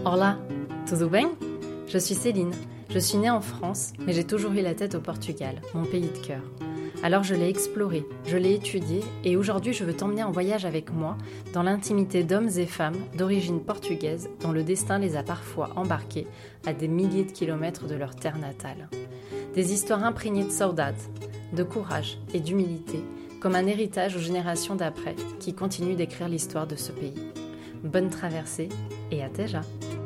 Olá, tudo bem? Je suis Céline. Je suis née en France, mais j'ai toujours eu la tête au Portugal, mon pays de cœur. Alors je l'ai exploré, je l'ai étudié et aujourd'hui je veux t'emmener en voyage avec moi dans l'intimité d'hommes et femmes d'origine portugaise dont le destin les a parfois embarqués à des milliers de kilomètres de leur terre natale. Des histoires imprégnées de saudade, de courage et d'humilité, comme un héritage aux générations d'après qui continuent d'écrire l'histoire de ce pays. Bonne traversée et à déjà.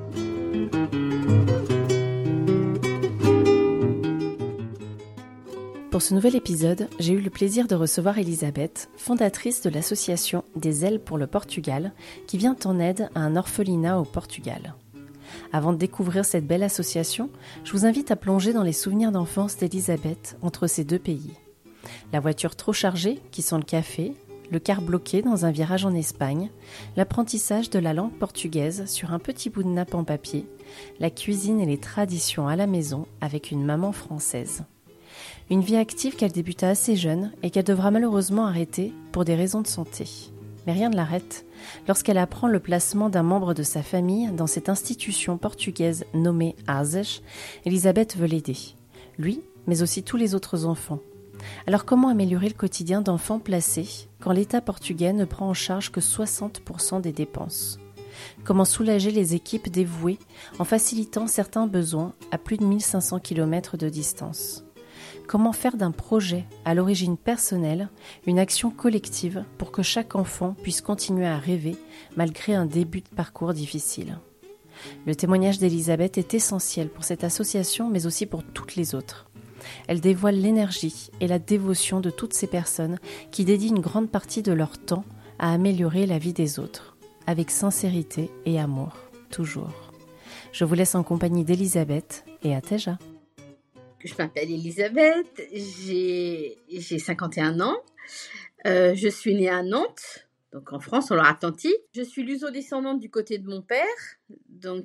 Pour ce nouvel épisode, j'ai eu le plaisir de recevoir Elisabeth, fondatrice de l'association Des Ailes pour le Portugal, qui vient en aide à un orphelinat au Portugal. Avant de découvrir cette belle association, je vous invite à plonger dans les souvenirs d'enfance d'Elisabeth entre ces deux pays. La voiture trop chargée, qui sent le café, le car bloqué dans un virage en Espagne, l'apprentissage de la langue portugaise sur un petit bout de nappe en papier, la cuisine et les traditions à la maison avec une maman française. Une vie active qu'elle débuta assez jeune et qu'elle devra malheureusement arrêter pour des raisons de santé. Mais rien ne l'arrête. Lorsqu'elle apprend le placement d'un membre de sa famille dans cette institution portugaise nommée ASES, Elisabeth veut l'aider. Lui, mais aussi tous les autres enfants. Alors comment améliorer le quotidien d'enfants placés quand l'État portugais ne prend en charge que 60% des dépenses ? Comment soulager les équipes dévouées en facilitant certains besoins à plus de 1500 km de distance ? Comment faire d'un projet à l'origine personnelle une action collective pour que chaque enfant puisse continuer à rêver malgré un début de parcours difficile ? Le témoignage d'Elisabeth est essentiel pour cette association mais aussi pour toutes les autres. Elle dévoile l'énergie et la dévotion de toutes ces personnes qui dédient une grande partie de leur temps à améliorer la vie des autres, avec sincérité et amour, toujours. Je vous laisse en compagnie d'Elisabeth et à Teja. Je m'appelle Elisabeth, j'ai 51 ans, je suis née à Nantes, donc en France, en Loire-Atlantique. Je suis luso-descendante du côté de mon père, donc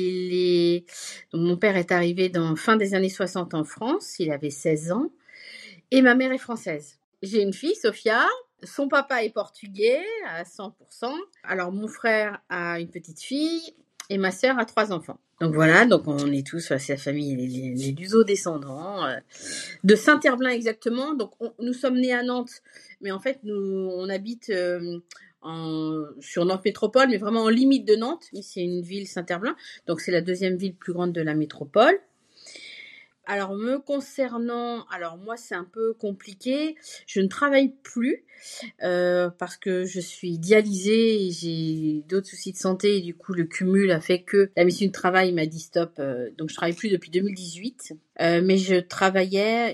mon père est arrivé fin des années 60 en France, il avait 16 ans, et ma mère est française. J'ai une fille, Sophia, son papa est portugais à 100%, alors mon frère a une petite fille et ma sœur a 3 enfants. Donc voilà, donc on est tous, c'est la famille, les luso-descendants, de Saint-Herblain exactement. Donc nous sommes nés à Nantes, mais en fait on habite sur Nantes Métropole, mais vraiment en limite de Nantes. C'est une ville, Saint-Herblain, donc c'est la deuxième ville plus grande de la métropole. Alors me concernant, moi c'est un peu compliqué, je ne travaille plus parce que je suis dialysée et j'ai d'autres soucis de santé et du coup le cumul a fait que la médecine du travail m'a dit stop, donc je travaille plus depuis 2018. Mais je travaillais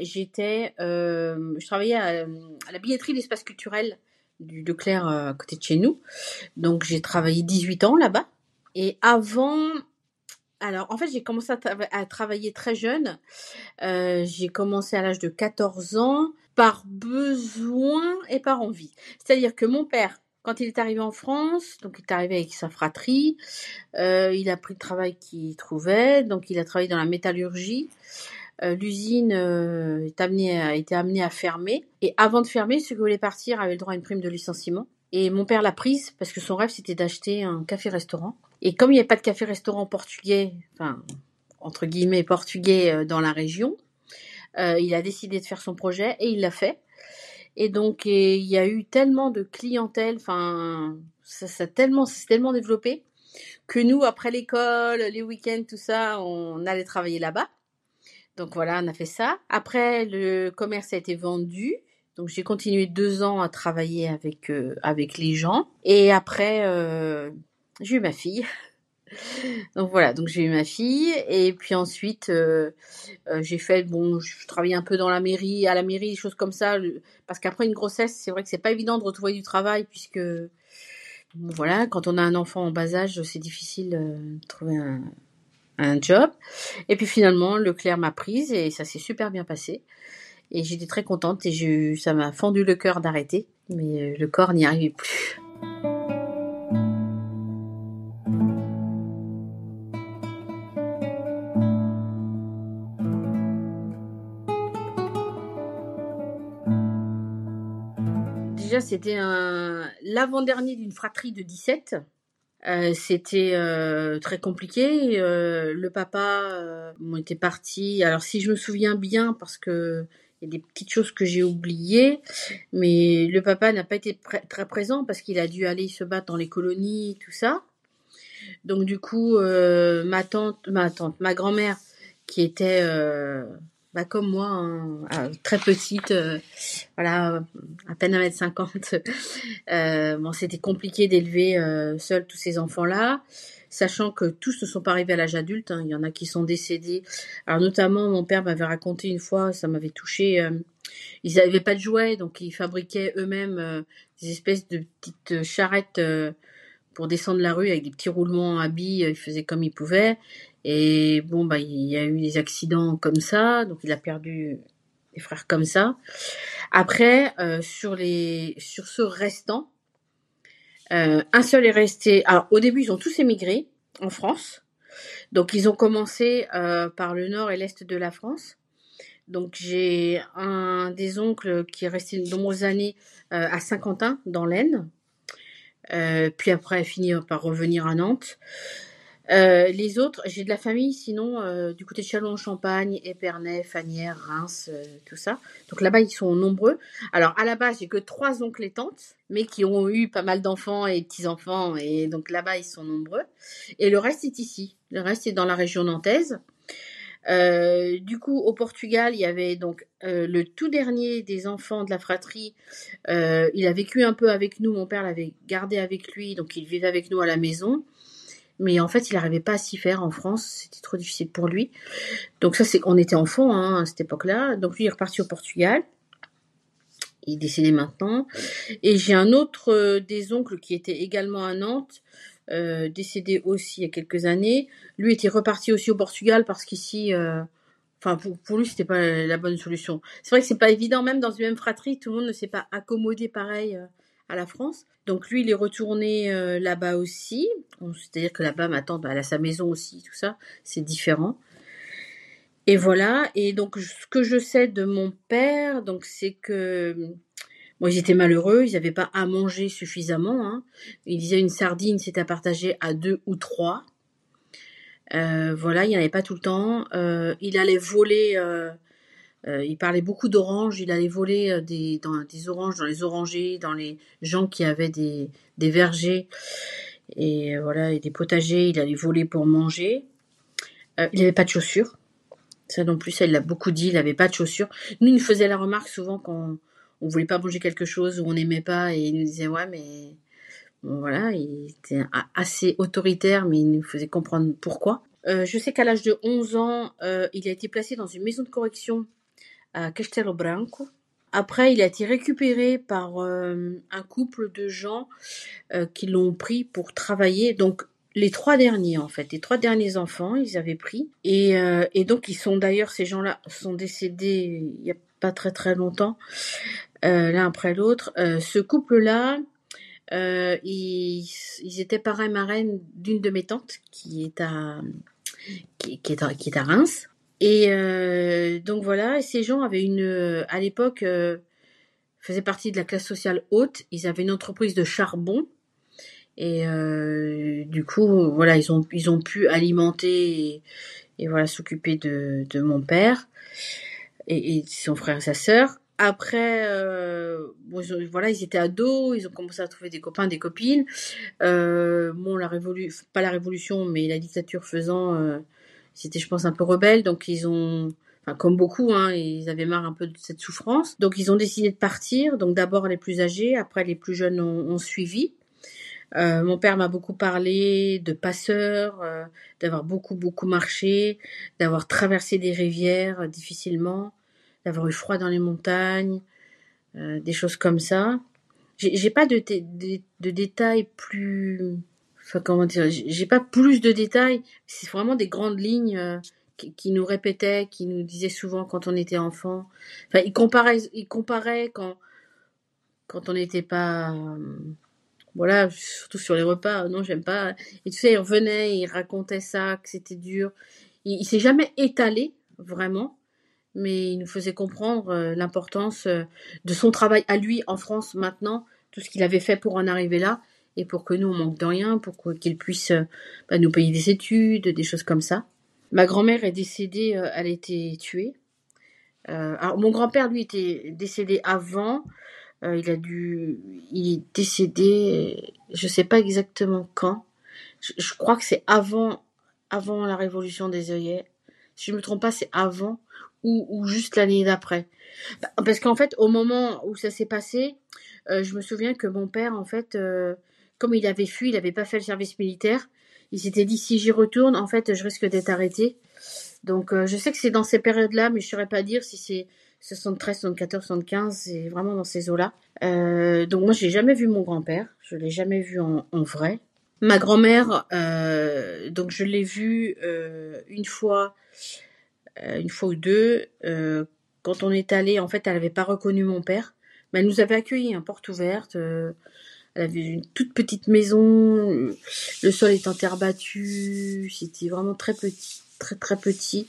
à la billetterie de l'espace culturel du Leclerc à côté de chez nous, donc j'ai travaillé 18 ans là-bas. Et avant... Alors, en fait, j'ai commencé à travailler très jeune. J'ai commencé à l'âge de 14 ans par besoin et par envie. C'est-à-dire que mon père, quand il est arrivé en France, donc il est arrivé avec sa fratrie, il a pris le travail qu'il trouvait, donc il a travaillé dans la métallurgie. L'usine a été amenée à fermer. Et avant de fermer, ceux qui voulaient partir avaient le droit à une prime de licenciement. Et mon père l'a prise parce que son rêve, c'était d'acheter un café-restaurant. Et comme il n'y avait pas de café-restaurant portugais, enfin, entre guillemets, portugais dans la région, il a décidé de faire son projet et il l'a fait. Et donc, il y a eu tellement de clientèle, enfin, ça s'est tellement développé que nous, après l'école, les week-ends, tout ça, on allait travailler là-bas. Donc voilà, on a fait ça. Après, le commerce a été vendu. Donc j'ai continué 2 ans à travailler avec les gens. Et après, j'ai eu ma fille. Donc voilà, donc j'ai eu ma fille. Et puis ensuite, j'ai fait, je travaillais un peu à la mairie, des choses comme ça. Parce qu'après une grossesse, c'est vrai que c'est pas évident de retrouver du travail puisque, voilà, quand on a un enfant en bas âge, c'est difficile de trouver un job. Et puis finalement, Leclerc m'a prise et ça s'est super bien passé. Et j'étais très contente et ça m'a fendu le cœur d'arrêter, mais le corps n'y arrivait plus. Déjà, c'était l'avant-dernier d'une fratrie de 17. C'était très compliqué. Le papa était parti. Alors si je me souviens bien, parce que il y a des petites choses que j'ai oubliées, mais le papa n'a pas été très présent parce qu'il a dû aller se battre dans les colonies, tout ça. Donc du coup, ma grand-mère, qui était comme moi, hein, très petite, voilà, à peine 1,50 m. Bon, c'était compliqué d'élever seul tous ces enfants-là, sachant que tous ne sont pas arrivés à l'âge adulte, hein. Il y en a qui sont décédés. Alors notamment, mon père m'avait raconté une fois, ça m'avait touchée, ils n'avaient pas de jouets, donc ils fabriquaient eux-mêmes des espèces de petites charrettes pour descendre la rue avec des petits roulements à billes. Ils faisaient comme ils pouvaient. Et bon, il y a eu des accidents comme ça, donc il a perdu des frères comme ça. Après, sur ceux restants, un seul est resté. Alors au début, ils ont tous émigré en France. Donc ils ont commencé par le nord et l'est de la France. Donc j'ai un des oncles qui est resté de nombreuses années à Saint-Quentin, dans l'Aisne. Puis après, elle finit par revenir à Nantes. Les autres, j'ai de la famille, sinon, du côté de Châlons-en-Champagne, Épernay, Fagnières, Reims, tout ça. Donc là-bas, ils sont nombreux. Alors, à la base, j'ai que 3 oncles et tantes, mais qui ont eu pas mal d'enfants et petits-enfants. Et donc là-bas, ils sont nombreux. Et le reste est ici. Le reste est dans la région nantaise. Du coup, au Portugal, il y avait donc le tout dernier des enfants de la fratrie. Il a vécu un peu avec nous. Mon père l'avait gardé avec lui, donc il vivait avec nous à la maison. Mais en fait, il n'arrivait pas à s'y faire en France. C'était trop difficile pour lui. Donc ça, on était enfants hein, à cette époque-là. Donc lui, il est reparti au Portugal. Il est décédé maintenant. Et j'ai un autre des oncles qui était également à Nantes, décédé aussi il y a quelques années. Lui était reparti aussi au Portugal parce qu'ici, pour lui, c'était pas la bonne solution. C'est vrai que c'est pas évident, même dans une même fratrie, tout le monde ne s'est pas accommodé pareil à la France. Donc lui, il est retourné là-bas aussi. C'est-à-dire que là-bas, ma tante, elle a sa maison aussi, tout ça. C'est différent. Et voilà. Et donc, ce que je sais de mon père, donc c'est que moi, ils étaient malheureux. Ils n'avaient pas à manger suffisamment. Hein. Il disait une sardine, c'était à partager à 2 ou 3. Voilà, il n'y en avait pas tout le temps. Il allait voler. Il parlait beaucoup d'oranges. Il allait voler des oranges dans les orangers, dans les gens qui avaient des vergers et voilà et des potagers. Il allait voler pour manger. Il n'avait pas de chaussures. Ça non plus, ça il l'a beaucoup dit. Il n'avait pas de chaussures. Nous, il nous faisait la remarque souvent quand on voulait pas manger quelque chose ou on n'aimait pas et il nous disait ouais mais bon, voilà, il était assez autoritaire mais il nous faisait comprendre pourquoi. Je sais qu'à l'âge de 11 ans, il a été placé dans une maison de correction à Castelo Branco. Après, il a été récupéré par un couple de gens qui l'ont pris pour travailler. Donc, les 3 derniers, en fait, les 3 derniers enfants, ils avaient pris. Et donc, ces gens-là sont décédés il n'y a pas très très longtemps, l'un après l'autre. Ce couple-là, ils étaient parrain marraine d'une de mes tantes qui est à Reims. Et donc voilà, ces gens avaient à l'époque, faisaient partie de la classe sociale haute. Ils avaient une entreprise de charbon. Et du coup, voilà, ils ont pu alimenter et voilà, s'occuper de mon père et son frère et sa sœur. Après, ils étaient ados, ils ont commencé à trouver des copains, des copines. Pas la révolution, mais la dictature faisant, c'était, je pense, un peu rebelle, donc comme beaucoup, hein, ils avaient marre un peu de cette souffrance. Donc ils ont décidé de partir. Donc d'abord les plus âgés, après les plus jeunes ont suivi. Mon père m'a beaucoup parlé de passeurs, d'avoir beaucoup beaucoup marché, d'avoir traversé des rivières difficilement, d'avoir eu froid dans les montagnes, des choses comme ça. J'ai pas de détails plus, enfin comment dire, j'ai pas plus de détails. C'est vraiment des grandes lignes qui nous répétaient, qui nous disaient souvent quand on était enfant. Enfin, il comparait quand on n'était pas voilà, surtout sur les repas, non, j'aime pas. Et tu sais, il revenait, il racontait ça, que c'était dur. Il s'est jamais étalé, vraiment, mais il nous faisait comprendre l'importance de son travail à lui en France maintenant, tout ce qu'il avait fait pour en arriver là, et pour que nous, on manque de rien, qu'il puisse nous payer des études, des choses comme ça. Ma grand-mère est décédée, elle a été tuée. Alors, mon grand-père, lui, était décédé avant. Il est décédé, je sais pas exactement quand. Je crois que c'est avant la révolution des œillets. Si je me trompe pas, c'est avant ou juste l'année d'après. Parce qu'en fait, au moment où ça s'est passé, je me souviens que mon père, en fait, comme il avait fui, il n'avait pas fait le service militaire, il s'était dit, si j'y retourne, en fait, je risque d'être arrêté. Donc, je sais que c'est dans ces périodes-là, mais je ne saurais pas dire si c'est 73, 74, 75, c'est vraiment dans ces eaux-là. Donc, moi, je n'ai jamais vu mon grand-père, je ne l'ai jamais vu en vrai. Ma grand-mère, donc je l'ai vue une fois ou deux. Quand on est allé, en fait, elle n'avait pas reconnu mon père, mais elle nous avait accueillis, porte ouverte. Elle avait une toute petite maison, le sol est en terre battue, c'était vraiment très petit, très très petit.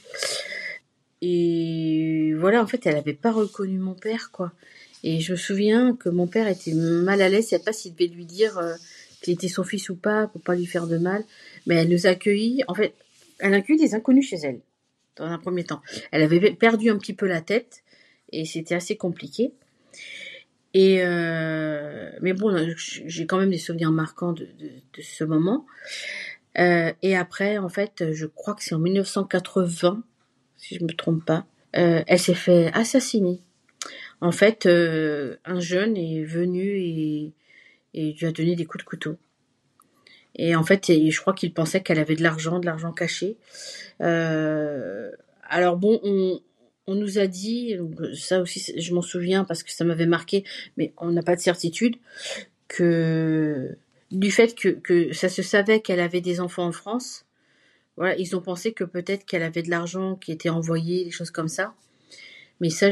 Et voilà, en fait, elle n'avait pas reconnu mon père, quoi. Et je me souviens que mon père était mal à l'aise, je ne savait pas s'il devait lui dire qu'il était son fils ou pas, pour pas lui faire de mal. Mais elle nous a accueillis, en fait, elle a accueilli des inconnus chez elle, dans un premier temps. Elle avait perdu un petit peu la tête, et c'était assez compliqué. Et mais bon, j'ai quand même des souvenirs marquants de ce moment. Et après, en fait, je crois que c'est en 1980, si je me trompe pas, elle s'est fait assassiner. En fait, un jeune est venu et lui a donné des coups de couteau. Et en fait, je crois qu'il pensait qu'elle avait de l'argent caché. Alors bon, on nous a dit, donc ça aussi je m'en souviens parce que ça m'avait marqué, mais on n'a pas de certitude, que du fait que ça se savait qu'elle avait des enfants en France, voilà, ils ont pensé que peut-être qu'elle avait de l'argent qui était envoyé, des choses comme ça. Mais ça,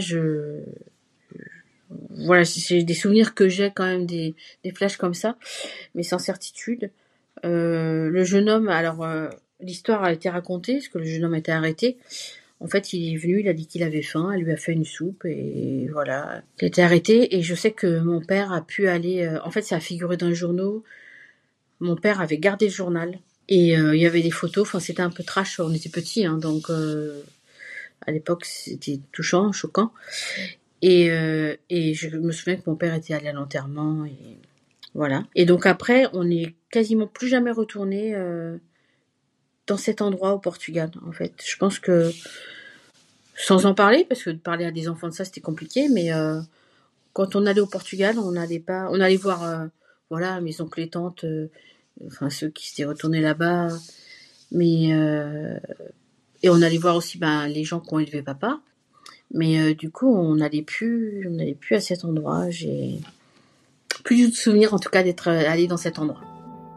voilà, c'est des souvenirs que j'ai quand même, des flashs comme ça, mais sans certitude. Le jeune homme, alors l'histoire a été racontée, parce que le jeune homme a été arrêté. En fait, il est venu, il a dit qu'il avait faim, elle lui a fait une soupe et voilà. Il a été arrêté et je sais que mon père a pu aller... en fait, ça a figuré dans les journaux. Mon père avait gardé le journal et il y avait des photos. Enfin, c'était un peu trash, on était petits, donc à l'époque, c'était touchant, choquant. Et je me souviens que mon père était allé à l'enterrement et voilà. Et donc après, on n'est quasiment plus jamais retourné dans cet endroit au Portugal, en fait. Je pense que, sans en parler, parce que de parler à des enfants de ça, c'était compliqué, mais quand on allait au Portugal, on allait voir, voilà, mes oncles et tantes, enfin ceux qui s'étaient retournés là-bas, mais et on allait voir aussi les gens qui ont élevé papa, mais du coup, on n'allait plus à cet endroit. J'ai plus du tout de souvenir, en tout cas, d'être allé dans cet endroit.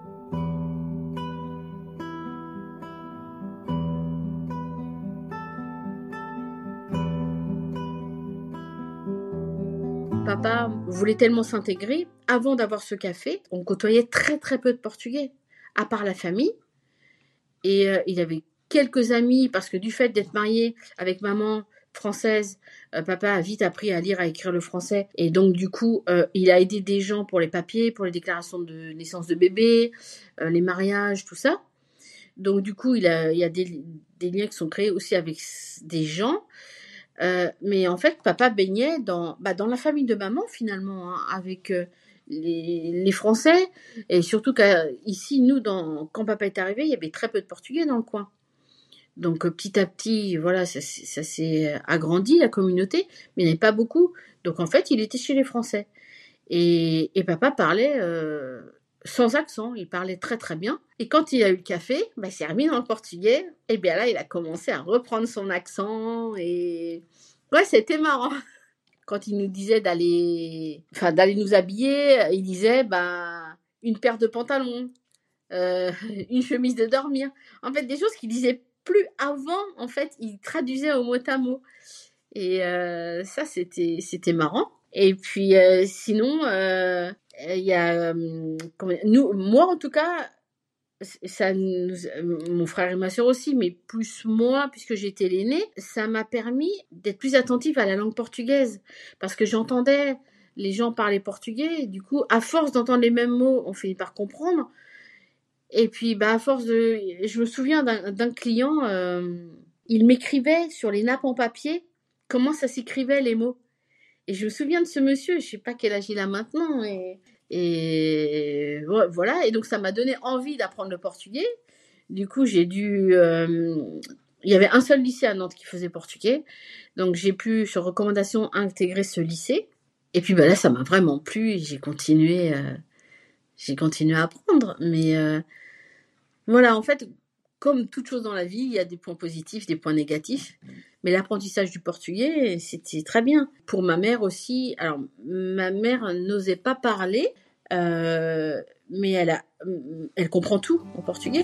Papa voulait tellement s'intégrer. Avant d'avoir ce café, on côtoyait très très peu de Portugais, à part la famille. Et il avait quelques amis, parce que du fait d'être marié avec maman française, papa a vite appris à lire, à écrire le français. Et donc du coup, il a aidé des gens pour les papiers, pour les déclarations de naissance de bébé, les mariages, tout ça. Donc du coup, il y a des liens qui sont créés aussi avec des gens. Mais en fait, papa baignait dans la famille de maman, finalement, avec les Français. Et surtout qu'ici, nous, quand papa est arrivé, il y avait très peu de Portugais dans le coin. Donc petit à petit, voilà, ça s'est agrandi, la communauté, mais il n'y en avait pas beaucoup. Donc en fait, il était chez les Français. Et papa parlait sans accent, il parlait très très bien. Et quand il a eu le café, il s'est remis dans le portugais. Et bien là, il a commencé à reprendre son accent. Et ouais, c'était marrant. Quand il nous disait d'aller nous habiller, il disait une paire de pantalons, une chemise de dormir. En fait, des choses qu'il disait plus avant, en fait, il traduisait au mot à mot. Et ça, c'était marrant. Et puis sinon, il y a moi en tout cas, mon frère et ma soeur aussi, mais plus moi, puisque j'étais l'aînée, ça m'a permis d'être plus attentive à la langue portugaise, parce que j'entendais les gens parlaient portugais. Et du coup, à force d'entendre les mêmes mots, on finit par comprendre. Et puis, à force de... Je me souviens d'un client, il m'écrivait sur les nappes en papier comment ça s'écrivait les mots. Et je me souviens de ce monsieur, je sais pas quel âge il a maintenant. Et voilà. Et donc, ça m'a donné envie d'apprendre le portugais. Du coup, j'ai dû... il y avait un seul lycée à Nantes qui faisait portugais. Donc, j'ai pu, sur recommandation, intégrer ce lycée. Et puis, là, ça m'a vraiment plu. Et j'ai continué à apprendre. Mais voilà, en fait, comme toute chose dans la vie, il y a des points positifs, des points négatifs. Mais l'apprentissage du portugais, c'était très bien. Pour ma mère aussi. Alors, ma mère n'osait pas parler, mais elle comprend tout en portugais.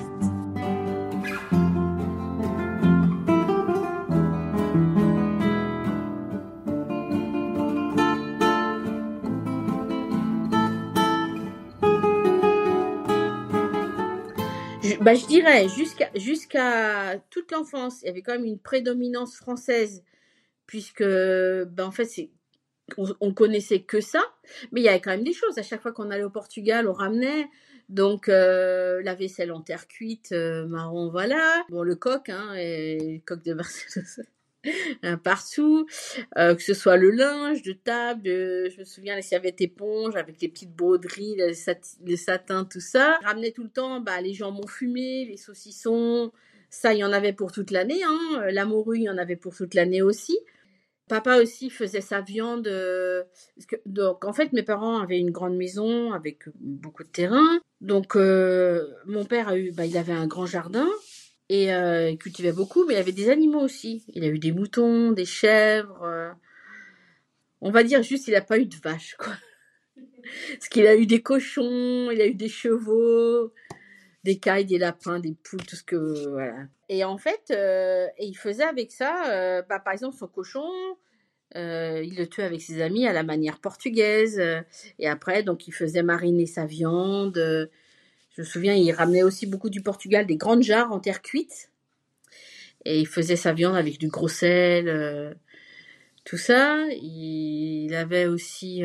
Je dirais, jusqu'à toute l'enfance, il y avait quand même une prédominance française, puisque, en fait, on connaissait que ça, mais il y avait quand même des choses. À chaque fois qu'on allait au Portugal, on ramenait. Donc, la vaisselle en terre cuite, marron, voilà. Bon, le coq, et le coq de Barcelone. Partout, que ce soit le linge de table, je me souviens les serviettes éponges avec les petites broderies, les satins, tout ça. Je ramenais tout le temps les jambons fumés, les saucissons, ça il y en avait pour toute l'année, la morue il y en avait pour toute l'année aussi. Papa aussi faisait sa viande, donc en fait mes parents avaient une grande maison avec beaucoup de terrain, donc mon père il avait un grand jardin. Et il cultivait beaucoup, mais il y avait des animaux aussi. Il a eu des moutons, des chèvres. On va dire juste il n'a pas eu de vaches, quoi. Parce qu'il a eu des cochons, il a eu des chevaux, des cailles, des lapins, des poules, tout ce que... Voilà. Et en fait, il faisait avec ça, par exemple, son cochon, il le tuait avec ses amis à la manière portugaise. Et après, donc, il faisait mariner sa viande. Je me souviens, il ramenait aussi beaucoup du Portugal, des grandes jarres en terre cuite. Et il faisait sa viande avec du gros sel, tout ça. Il avait aussi...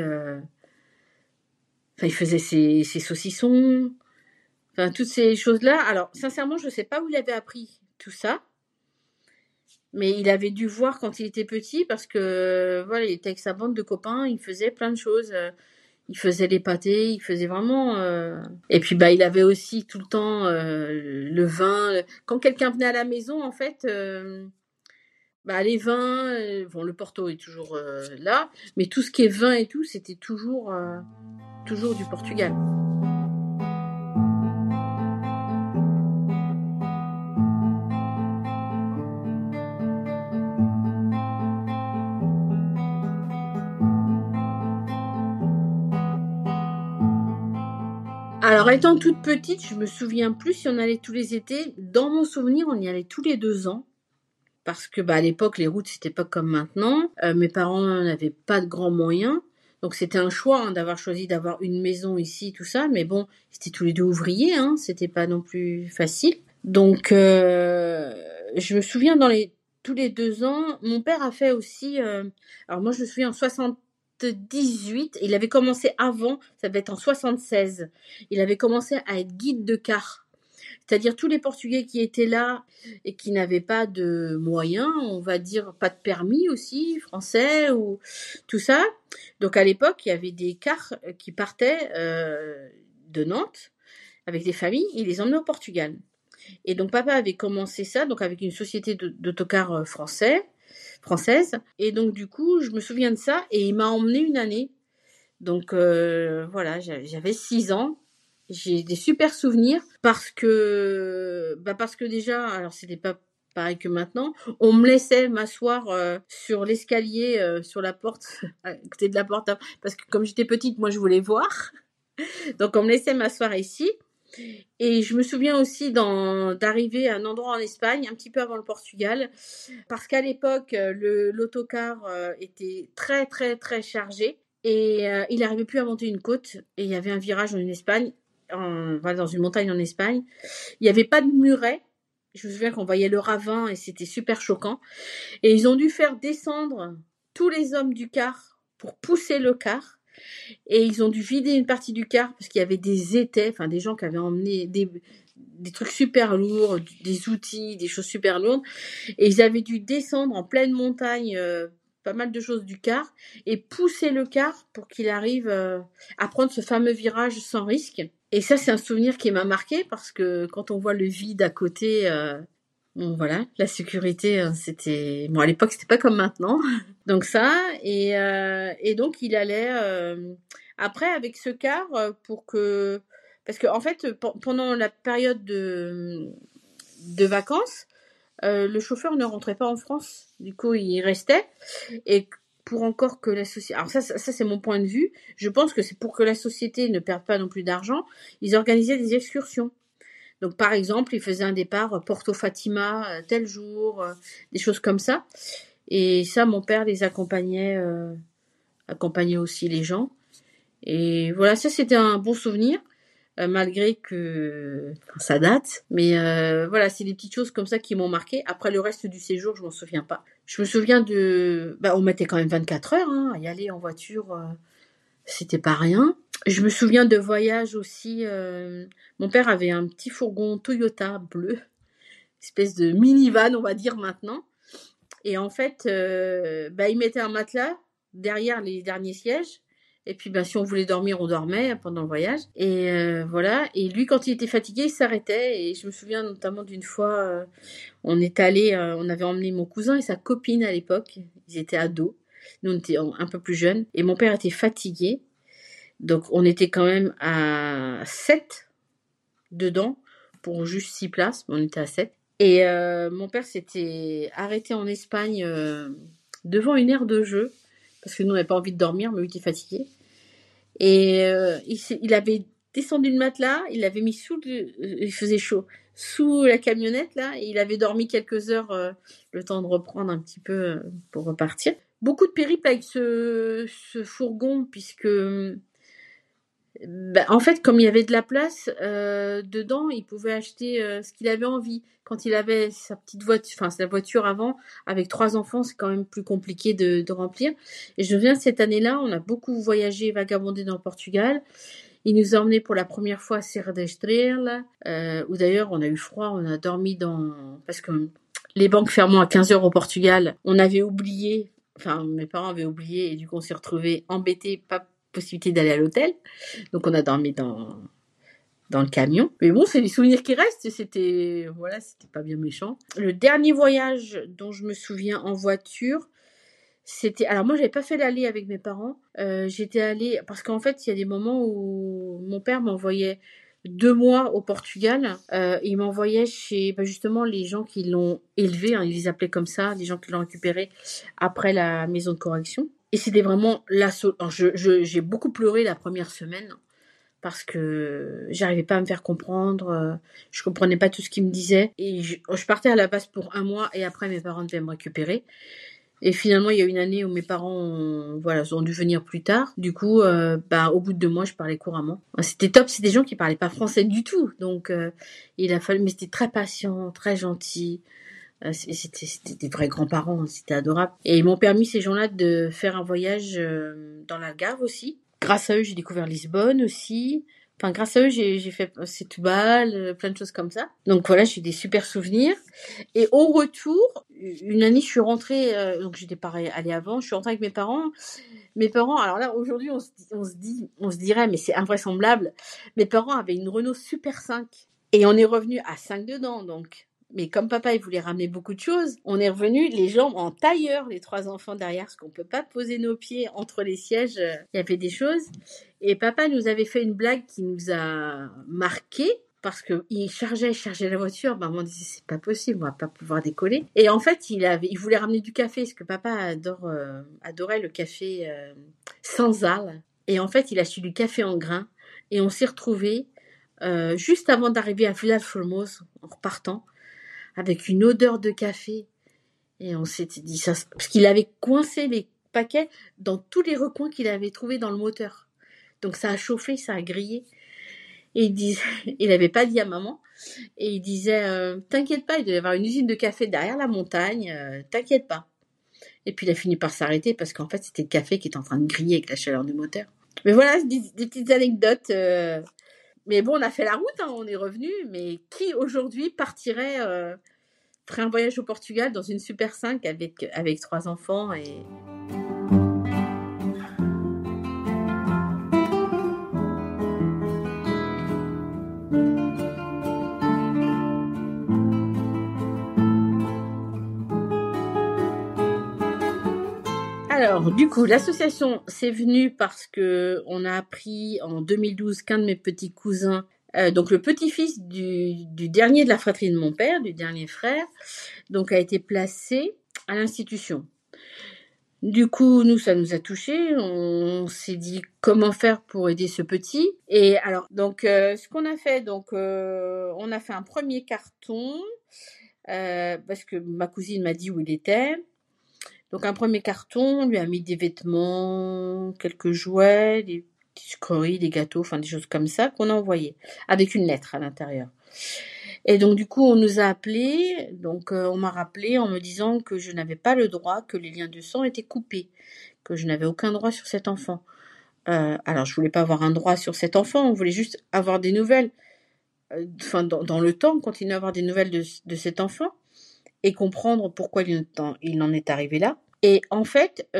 il faisait ses saucissons. Enfin, toutes ces choses-là. Alors, sincèrement, je ne sais pas où il avait appris tout ça. Mais il avait dû voir quand il était petit parce que, voilà, il était avec sa bande de copains. Il faisait plein de choses. Il faisait les pâtés. Il faisait vraiment... Et puis, il avait aussi tout le temps le vin. Quand quelqu'un venait à la maison, en fait... les vins, le Porto est toujours là, mais tout ce qui est vin et tout, c'était toujours du Portugal. Alors, étant toute petite, je me souviens plus si on allait tous les étés. Dans mon souvenir, on y allait tous les 2 ans. Parce que à l'époque, les routes, c'était pas comme maintenant. Mes parents n'avaient pas de grands moyens. Donc, c'était un choix d'avoir choisi d'avoir une maison ici, tout ça. Mais bon, c'était tous les deux ouvriers. C'était pas non plus facile. Donc, je me souviens tous les 2 ans, mon père a fait aussi... alors, moi, je me souviens en 78. Il avait commencé avant, ça devait être en 76. Il avait commencé à être guide de car. C'est-à-dire tous les Portugais qui étaient là et qui n'avaient pas de moyens, on va dire pas de permis aussi, français ou tout ça. Donc à l'époque, il y avait des cars qui partaient de Nantes avec des familles, ils les emmenaient au Portugal. Et donc papa avait commencé ça, donc avec une société d'autocars française. Et donc du coup, je me souviens de ça et il m'a emmené une année. Donc voilà, j'avais 6 ans. J'ai des super souvenirs parce que déjà, alors c'était pas pareil que maintenant, on me laissait m'asseoir sur l'escalier, sur la porte, à côté de la porte, parce que comme j'étais petite, moi je voulais voir. Donc on me laissait m'asseoir ici. Et je me souviens aussi d'arriver à un endroit en Espagne, un petit peu avant le Portugal, parce qu'à l'époque, l'autocar était très très très chargé et il n'arrivait plus à monter une côte. Et il y avait un virage en Espagne, dans une montagne en Espagne. Il n'y avait pas de muret. Je me souviens qu'on voyait le ravin et c'était super choquant. Et ils ont dû faire descendre tous les hommes du car pour pousser le car. Et ils ont dû vider une partie du car parce qu'il y avait des étais, enfin des gens qui avaient emmené des trucs super lourds, des outils, des choses super lourdes. Et ils avaient dû descendre en pleine montagne pas mal de choses du car et pousser le car pour qu'il arrive à prendre ce fameux virage sans risque. Et ça, c'est un souvenir qui m'a marqué parce que quand on voit le vide à côté, bon, voilà, la sécurité, c'était... Bon, à l'époque, c'était pas comme maintenant. Donc ça, et donc il allait... Après, avec ce car, pour que... Parce qu'en fait, pendant la période de vacances, le chauffeur ne rentrait pas en France. Du coup, il restait. Et pour encore que la société... Alors ça, c'est mon point de vue. Je pense que c'est pour que la société ne perde pas non plus d'argent. Ils organisaient des excursions. Donc, par exemple, ils faisaient un départ Porto Fatima tel jour, des choses comme ça. Et ça, mon père les accompagnait, accompagnait aussi les gens. Et voilà, ça, c'était un bon souvenir, malgré que ça date. Mais voilà, c'est des petites choses comme ça qui m'ont marqué. Après, le reste du séjour, je m'en souviens pas. Je me souviens on mettait quand même 24 heures à y aller en voiture. C'était pas rien. Je me souviens de voyages aussi. Mon père avait un petit fourgon Toyota bleu, espèce de minivan, on va dire maintenant. Et en fait, il mettait un matelas derrière les derniers sièges. Et puis, si on voulait dormir, on dormait pendant le voyage. Et voilà. Et lui, quand il était fatigué, il s'arrêtait. Et je me souviens notamment d'une fois, on est allé, on avait emmené mon cousin et sa copine à l'époque. Ils étaient ados. Nous, on était un peu plus jeunes. Et mon père était fatigué. Donc, on était quand même à 7 dedans pour juste 6 places. Mais on était à 7. Et mon père s'était arrêté en Espagne devant une aire de jeu. Parce que nous, on n'avait pas envie de dormir, mais lui était fatigué. Et il avait descendu le matelas, il l'avait mis il faisait chaud, sous la camionnette, là, et il avait dormi quelques heures, le temps de reprendre un petit peu pour repartir. Beaucoup de périples avec ce fourgon, puisque, en fait, comme il y avait de la place, dedans, il pouvait acheter ce qu'il avait envie. Quand il avait sa petite voiture, enfin sa voiture avant, avec 3 enfants, c'est quand même plus compliqué de remplir. Et je me souviens, cette année-là, on a beaucoup voyagé, vagabondé dans le Portugal. Il nous a emmenés pour la première fois à Serra da Estrela, où d'ailleurs on a eu froid, on a dormi parce que les banques fermant à 15h au Portugal, on avait oublié, enfin mes parents avaient oublié, et du coup on s'est retrouvés embêtés, pas possibilité d'aller à l'hôtel. Donc on a dormi dans le camion. Mais bon, c'est les souvenirs qui restent, c'était pas bien méchant. Le dernier voyage dont je me souviens en voiture, c'était... Alors moi, j'avais pas fait l'aller avec mes parents. J'étais allée... Parce qu'en fait, il y a des moments où mon père m'envoyait 2 mois au Portugal. Il m'envoyait chez justement les gens qui l'ont élevé, ils les appelaient comme ça, les gens qui l'ont récupéré après la maison de correction. Et c'était vraiment j'ai beaucoup pleuré la première semaine parce que j'arrivais pas à me faire comprendre, je comprenais pas tout ce qu'il me disait. Et je partais à la base pour 1 mois et après mes parents devaient me récupérer. Et finalement, il y a une année où mes parents ont dû venir plus tard. Du coup, au bout de 2 mois, je parlais couramment. C'était top, c'est des gens qui parlaient pas français du tout. Donc, il a fallu, mais c'était très patient, très gentil. C'était des vrais grands-parents, c'était adorable. Et ils m'ont permis, ces gens-là, de faire un voyage dans l'Algarve aussi. Grâce à eux, j'ai découvert Lisbonne aussi. Enfin, grâce à eux, j'ai fait Setúbal, plein de choses comme ça. Donc voilà, j'ai des super souvenirs. Et au retour, une année, je suis rentrée, donc j'étais pas allée avant, je suis rentrée avec mes parents. Mes parents, alors là, aujourd'hui, on se dirait, mais c'est invraisemblable. Mes parents avaient une Renault Super 5. Et on est revenu à 5 dedans, donc. Mais comme papa, il voulait ramener beaucoup de choses, on est revenu les jambes en tailleur, les 3 enfants derrière, parce qu'on peut pas poser nos pieds entre les sièges. Il y avait des choses. Et papa nous avait fait une blague qui nous a marqué parce que il chargeait la voiture. Maman disait c'est pas possible, on va pas pouvoir décoller. Et en fait, il voulait ramener du café, parce que papa adorait le café sans sal. Et en fait, il a acheté du café en grains. Et on s'est retrouvés juste avant d'arriver à Vila Formosa, en repartant, avec une odeur de café. Et on s'était dit ça, parce qu'il avait coincé les paquets dans tous les recoins qu'il avait trouvés dans le moteur. Donc ça a chauffé, ça a grillé. Et il avait pas dit à maman. Et il disait, t'inquiète pas, il devait y avoir une usine de café derrière la montagne, t'inquiète pas. Et puis il a fini par s'arrêter parce qu'en fait c'était le café qui était en train de griller avec la chaleur du moteur. Mais voilà, des petites anecdotes. Mais bon, on a fait la route, hein, on est revenu. Mais qui aujourd'hui partirait ferait un voyage au Portugal dans une Super 5 avec 3 enfants et... Alors, du coup, l'association, c'est venu parce que on a appris en 2012 qu'un de mes petits cousins, donc le petit-fils du dernier de la fratrie de mon père, du dernier frère, donc a été placé à l'institution. Du coup, nous, ça nous a touchés. On s'est dit comment faire pour aider ce petit. Et alors, donc, ce qu'on a fait, donc, on a fait un premier carton parce que ma cousine m'a dit où il était. Donc un premier carton, on lui a mis des vêtements, quelques jouets, des petites sucreries, des gâteaux, enfin des choses comme ça qu'on a envoyées, avec une lettre à l'intérieur. Et donc du coup, on nous a appelés, donc on m'a rappelé en me disant que je n'avais pas le droit, que les liens de sang étaient coupés, que je n'avais aucun droit sur cet enfant. Alors je voulais pas avoir un droit sur cet enfant, on voulait juste avoir des nouvelles, enfin dans le temps, continuer à avoir des nouvelles de cet enfant et comprendre pourquoi il en est arrivé là. Et en fait,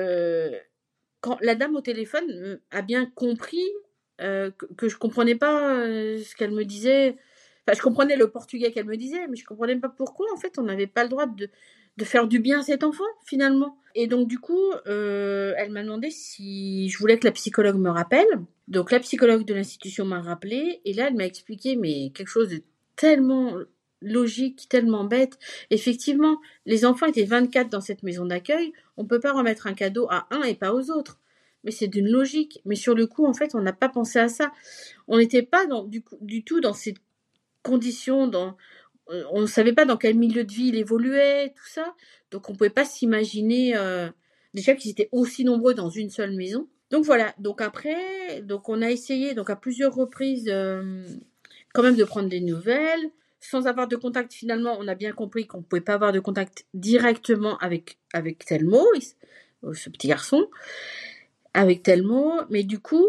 quand la dame au téléphone a bien compris que je comprenais pas ce qu'elle me disait. Enfin, je comprenais le portugais qu'elle me disait, mais je comprenais pas pourquoi, en fait, on n'avait pas le droit de faire du bien à cet enfant, finalement. Et donc, du coup, elle m'a demandé si je voulais que la psychologue me rappelle. Donc, la psychologue de l'institution m'a rappelé, et là, elle m'a expliqué, mais quelque chose de tellement logique, tellement bête. Effectivement, les enfants étaient 24 dans cette maison d'accueil. On peut pas remettre un cadeau à un et pas aux autres. Mais c'est d'une logique. Mais sur le coup, en fait, on n'a pas pensé à ça. On n'était pas du tout dans ces conditions. On ne savait pas dans quel milieu de vie il évoluait, tout ça. Donc, on ne pouvait pas s'imaginer déjà qu'ils étaient aussi nombreux dans une seule maison. Donc voilà. Donc après, on a essayé donc à plusieurs reprises quand même de prendre des nouvelles. Sans avoir de contact, finalement, on a bien compris qu'on ne pouvait pas avoir de contact directement avec Telmo, ce petit garçon, avec Telmo. Mais du coup,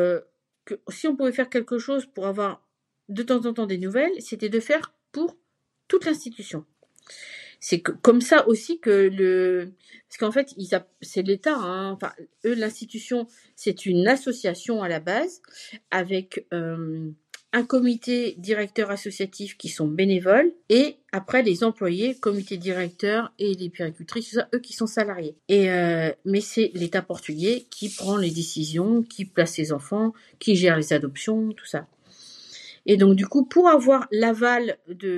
si on pouvait faire quelque chose pour avoir de temps en temps des nouvelles, c'était de faire pour toute l'institution. C'est comme ça aussi que parce qu'en fait, c'est l'État, hein, enfin, eux, l'institution, c'est une association à la base, avec un comité directeur associatif qui sont bénévoles, et après les employés, comité directeur et les puéricultrices, eux qui sont salariés. Mais c'est l'État portugais qui prend les décisions, qui place les enfants, qui gère les adoptions, tout ça. Et donc du coup, pour avoir l'aval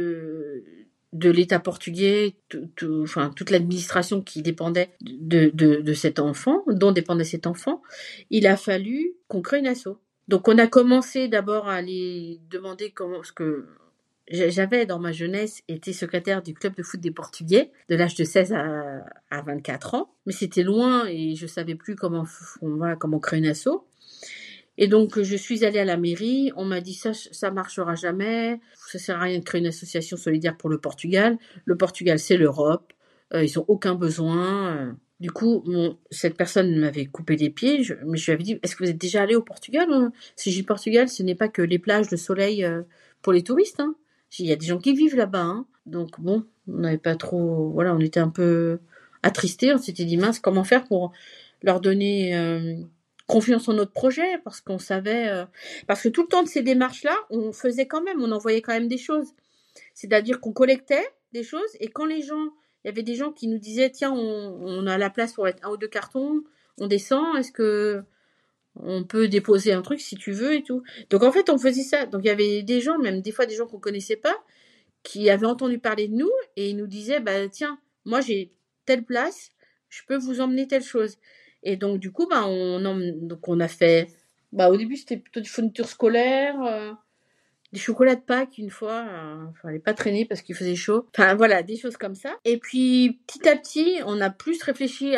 de l'État portugais, enfin toute l'administration qui dépendait de cet enfant, dont dépendait cet enfant, il a fallu qu'on crée une asso. Donc on a commencé d'abord à aller demander parce que j'avais dans ma jeunesse été secrétaire du club de foot des Portugais de l'âge de 16 à 24 ans, mais c'était loin et je savais plus comment créer une asso. Et donc je suis allée à la mairie, on m'a dit ça marchera jamais, ça sert à rien de créer une association solidaire pour le Portugal. Le Portugal c'est l'Europe, ils ont aucun besoin. Du coup, cette personne m'avait coupé les pieds, mais je lui avais dit est-ce que vous êtes déjà allé au Portugal Si je dis Portugal, ce n'est pas que les plages, le soleil pour les touristes. Hein. Il y a des gens qui vivent là-bas. Hein. Donc bon, on n'avait pas trop, voilà, on était un peu attristés. On s'était dit mince, comment faire pour leur donner confiance en notre projet, parce qu'on savait, parce que tout le temps de ces démarches-là, on faisait quand même, on envoyait quand même des choses. C'est-à-dire qu'on collectait des choses, et quand il y avait des gens qui nous disaient, tiens, on a la place pour mettre 1 ou 2 cartons, on descend, est-ce que on peut déposer un truc si tu veux et tout. Donc en fait, on faisait ça. Donc il y avait des gens, même des fois des gens qu'on connaissait pas, qui avaient entendu parler de nous, et ils nous disaient, bah tiens, moi j'ai telle place, je peux vous emmener telle chose. Et donc du coup, on a fait, au début c'était plutôt des fournitures scolaires, des chocolats de Pâques une fois, fallait pas traîner parce qu'il faisait chaud. Enfin voilà, des choses comme ça. Et puis petit à petit, on a plus réfléchi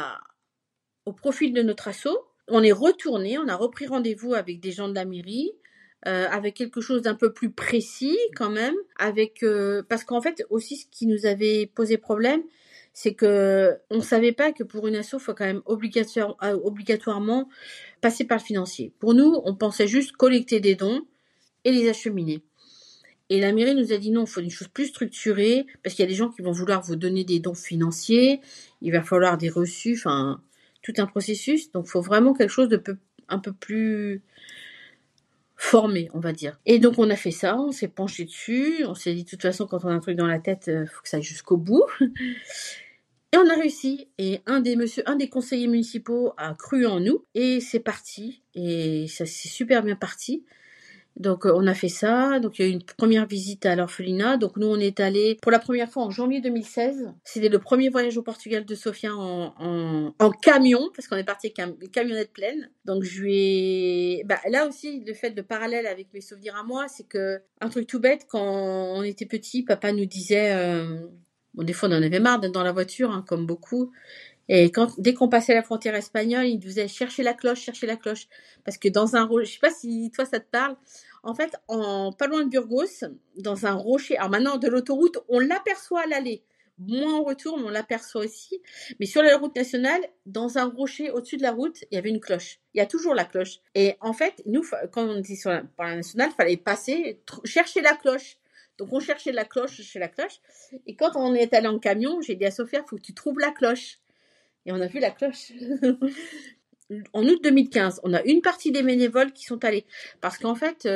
au profil de notre asso. On est retourné, on a repris rendez-vous avec des gens de la mairie, avec quelque chose d'un peu plus précis quand même, parce qu'en fait aussi ce qui nous avait posé problème, c'est que on savait pas que pour une asso, il faut quand même obligatoirement passer par le financier. Pour nous, on pensait juste collecter des dons et les acheminer. Et la mairie nous a dit non, il faut une chose plus structurée, parce qu'il y a des gens qui vont vouloir vous donner des dons financiers, il va falloir des reçus, enfin, tout un processus. Donc, il faut vraiment quelque chose un peu plus formé, on va dire. Et donc, on a fait ça, on s'est penché dessus, on s'est dit, de toute façon, quand on a un truc dans la tête, faut que ça aille jusqu'au bout. Et on a réussi. Et un des conseillers municipaux a cru en nous, et c'est parti. Et ça s'est super bien parti. Donc, on a fait ça. Donc, il y a eu une première visite à l'orphelinat. Donc, nous, on est allés pour la première fois en janvier 2016. C'était le premier voyage au Portugal de Sophia en camion, parce qu'on est parti avec une camionnette pleine. Donc, là aussi, le fait de parallèle avec mes souvenirs à moi, c'est que, un truc tout bête, quand on était petit, papa nous disait, des fois, on en avait marre d'être dans la voiture, hein, comme beaucoup. Et dès qu'on passait la frontière espagnole, il nous disait cherchez la cloche. Parce que dans un rocher, je sais pas si toi ça te parle, en fait, pas loin de Burgos, dans un rocher, alors maintenant de l'autoroute, on l'aperçoit à l'aller, moins en retour, mais on l'aperçoit aussi. Mais sur la route nationale, dans un rocher au-dessus de la route, il y avait une cloche. Il y a toujours la cloche. Et en fait, nous, quand on était par la nationale, il fallait passer, chercher la cloche. Donc on cherchait la cloche. Et quand on est allé en camion, j'ai dit à Sophia, il faut que tu trouves la cloche. Et on a vu la cloche. En août 2015, on a une partie des bénévoles qui sont allés. Parce qu'en fait,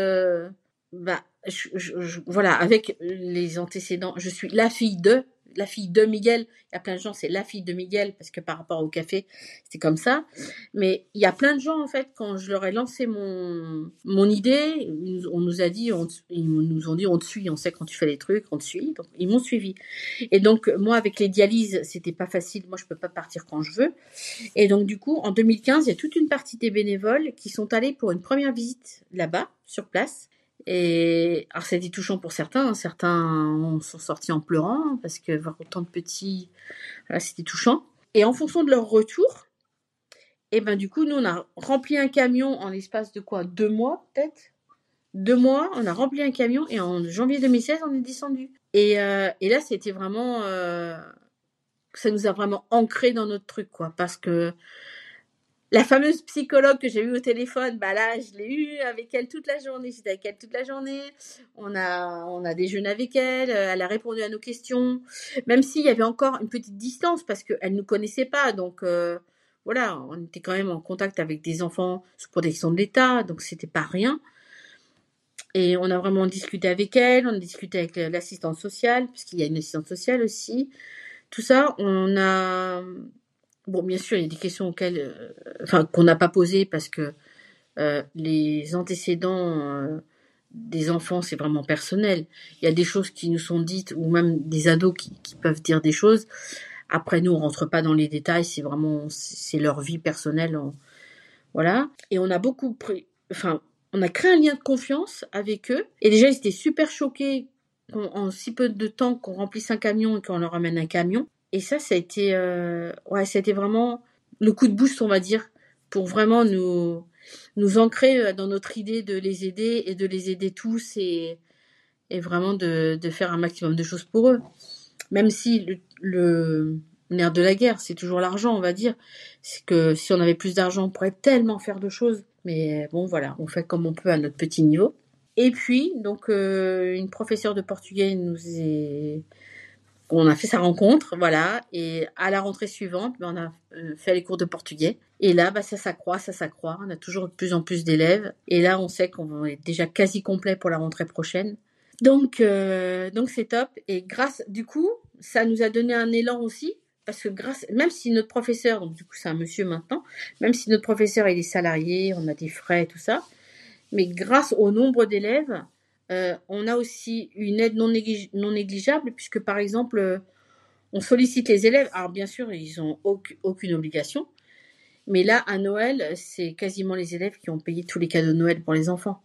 voilà, avec les antécédents, je suis la fille de Miguel. Il y a plein de gens, c'est la fille de Miguel, parce que par rapport au café, c'est comme ça. Mais il y a plein de gens, en fait, quand je leur ai lancé mon idée, on nous a dit, ils nous ont dit, on te suit, on sait quand tu fais les trucs, on te suit. Donc, ils m'ont suivi. Et donc, moi, avec les dialyses, c'était pas facile. Moi, je peux pas partir quand je veux. Et donc, du coup, en 2015, il y a toute une partie des bénévoles qui sont allés pour une première visite là-bas, sur place. Et alors, c'était touchant pour certains. Hein. Certains sont sortis en pleurant parce que voir autant de petits, voilà, c'était touchant. Et en fonction de leur retour, et ben du coup, nous, on a rempli un camion en l'espace de 2 mois, peut-être 2 mois, on a rempli un camion et en janvier 2016, on est descendu. Et là, c'était vraiment... ça nous a vraiment ancré dans notre truc, quoi. Parce que la fameuse psychologue que j'ai eue au téléphone, là, je l'ai eue avec elle toute la journée. J'étais avec elle toute la journée. On a déjeuné avec elle. Elle a répondu à nos questions. Même s'il y avait encore une petite distance parce qu'elle ne nous connaissait pas. Donc, voilà, on était quand même en contact avec des enfants sous protection de l'État. Donc, c'était pas rien. Et on a vraiment discuté avec elle. On a discuté avec l'assistante sociale, puisqu'il y a une assistante sociale aussi. Tout ça, on a... Bon, bien sûr, il y a des questions auxquelles, qu'on n'a pas posées parce que les antécédents des enfants, c'est vraiment personnel. Il y a des choses qui nous sont dites, ou même des ados qui peuvent dire des choses. Après, nous, on rentre pas dans les détails, c'est leur vie personnelle. Voilà. Et on a beaucoup on a créé un lien de confiance avec eux. Et déjà, ils étaient super choqués en si peu de temps qu'on remplisse un camion et qu'on leur amène un camion. Et ça a été, ça a été vraiment le coup de boost, on va dire, pour vraiment nous ancrer dans notre idée de les aider et de les aider tous et vraiment de faire un maximum de choses pour eux. Même si le nerf de la guerre, c'est toujours l'argent, on va dire. C'est que si on avait plus d'argent, on pourrait tellement faire de choses. Mais bon, voilà, on fait comme on peut à notre petit niveau. Et puis, donc, une professeure de portugais on a fait sa rencontre, voilà, et à la rentrée suivante, on a fait les cours de portugais. Et là, ça s'accroît. On a toujours de plus en plus d'élèves. Et là, on sait qu'on est déjà quasi complet pour la rentrée prochaine. Donc c'est top. Et du coup, ça nous a donné un élan aussi, parce que même si notre professeur, donc du coup c'est un monsieur maintenant, même si notre professeur il est salarié, on a des frais et tout ça, mais grâce au nombre d'élèves, on a aussi une aide non négligeable, puisque par exemple, on sollicite les élèves. Alors bien sûr, ils ont aucune obligation, mais là à Noël, c'est quasiment les élèves qui ont payé tous les cadeaux de Noël pour les enfants.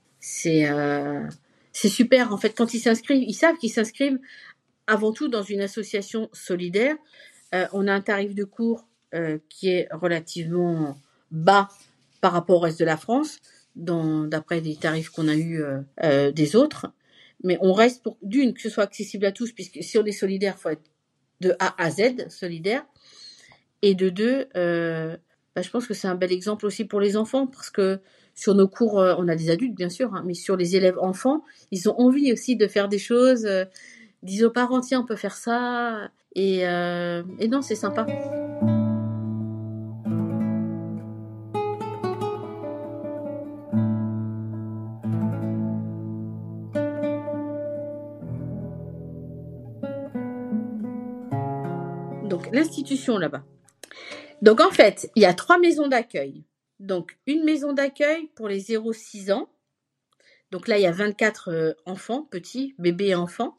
C'est super, en fait, quand ils s'inscrivent, ils savent qu'ils s'inscrivent avant tout dans une association solidaire. On a un tarif de cours qui est relativement bas par rapport au reste de la France, d'après les tarifs qu'on a eus des autres. Mais on reste que ce soit accessible à tous, puisque si on est solidaire, il faut être de A à Z, solidaire. Et de deux, je pense que c'est un bel exemple aussi pour les enfants, parce que sur nos cours, on a des adultes bien sûr, hein, mais sur les élèves enfants, ils ont envie aussi de faire des choses, disent aux parents, tiens, on peut faire ça, et non, c'est sympa. Donc, l'institution là-bas. Donc, en fait, il y a 3 maisons d'accueil. Donc, une maison d'accueil pour les 0-6 ans. Donc là, il y a 24 enfants, petits, bébés et enfants.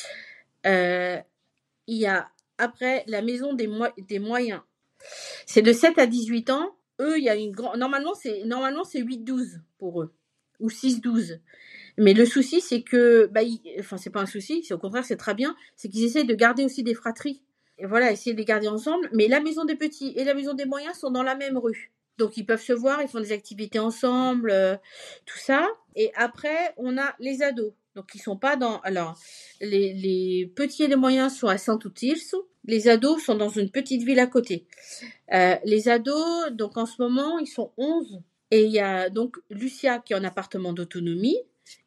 Il y a après la maison des moyens. C'est de 7 à 18 ans. Eux, il y a une grande. Normalement, c'est 8-12 pour eux. Ou 6-12. Mais le souci, c'est que. C'est pas un souci, c'est au contraire, c'est très bien. C'est qu'ils essayent de garder aussi des fratries. Et voilà, essayer de les garder ensemble. Mais la maison des petits et la maison des moyens sont dans la même rue. Donc, ils peuvent se voir, ils font des activités ensemble, tout ça. Et après, on a les ados. Donc, ils sont pas dans. Alors, les petits et les moyens sont à Santo-Tirso. Les ados sont dans une petite ville à côté. Les ados, donc en ce moment, ils sont 11. Et il y a donc Lucia qui est en appartement d'autonomie.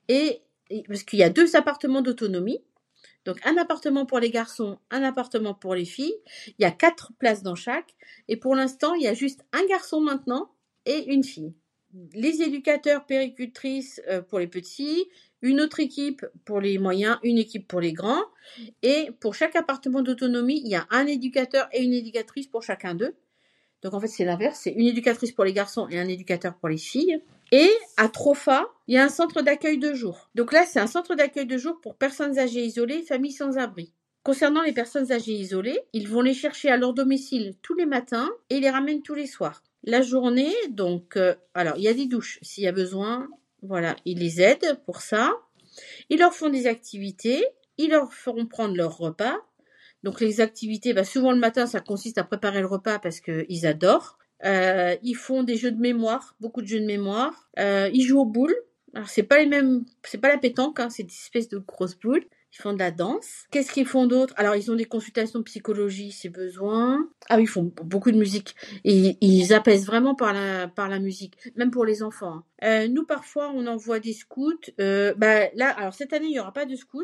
Parce qu'il y a 2 appartements d'autonomie. Donc, un appartement pour les garçons, un appartement pour les filles. Il y a 4 places dans chaque. Et pour l'instant, il y a juste un garçon maintenant et une fille. Les éducateurs, péricultrices pour les petits, une autre équipe pour les moyens, une équipe pour les grands. Et pour chaque appartement d'autonomie, il y a un éducateur et une éducatrice pour chacun d'eux. Donc en fait, c'est l'inverse. C'est une éducatrice pour les garçons et un éducateur pour les filles. Et à Trofa, il y a un centre d'accueil de jour. Donc là, c'est un centre d'accueil de jour pour personnes âgées isolées, familles sans abri. Concernant les personnes âgées isolées, ils vont les chercher à leur domicile tous les matins et les ramènent tous les soirs. La journée, donc, alors il y a des douches s'il y a besoin. Voilà, ils les aident pour ça. Ils leur font des activités. Ils leur feront prendre leur repas. Donc les activités, souvent le matin, ça consiste à préparer le repas parce qu'ils adorent. Ils font des jeux de mémoire, beaucoup de jeux de mémoire. Ils jouent aux boules. Alors c'est pas la pétanque, hein, c'est des espèces de grosses boules. Ils font de la danse. Qu'est-ce qu'ils font d'autre? Alors ils ont des consultations de psychologie si besoin. Ah oui, ils font beaucoup de musique. Et ils apaisent vraiment par la musique, même pour les enfants. Nous parfois on envoie des scouts. Là, alors cette année il y aura pas de scouts.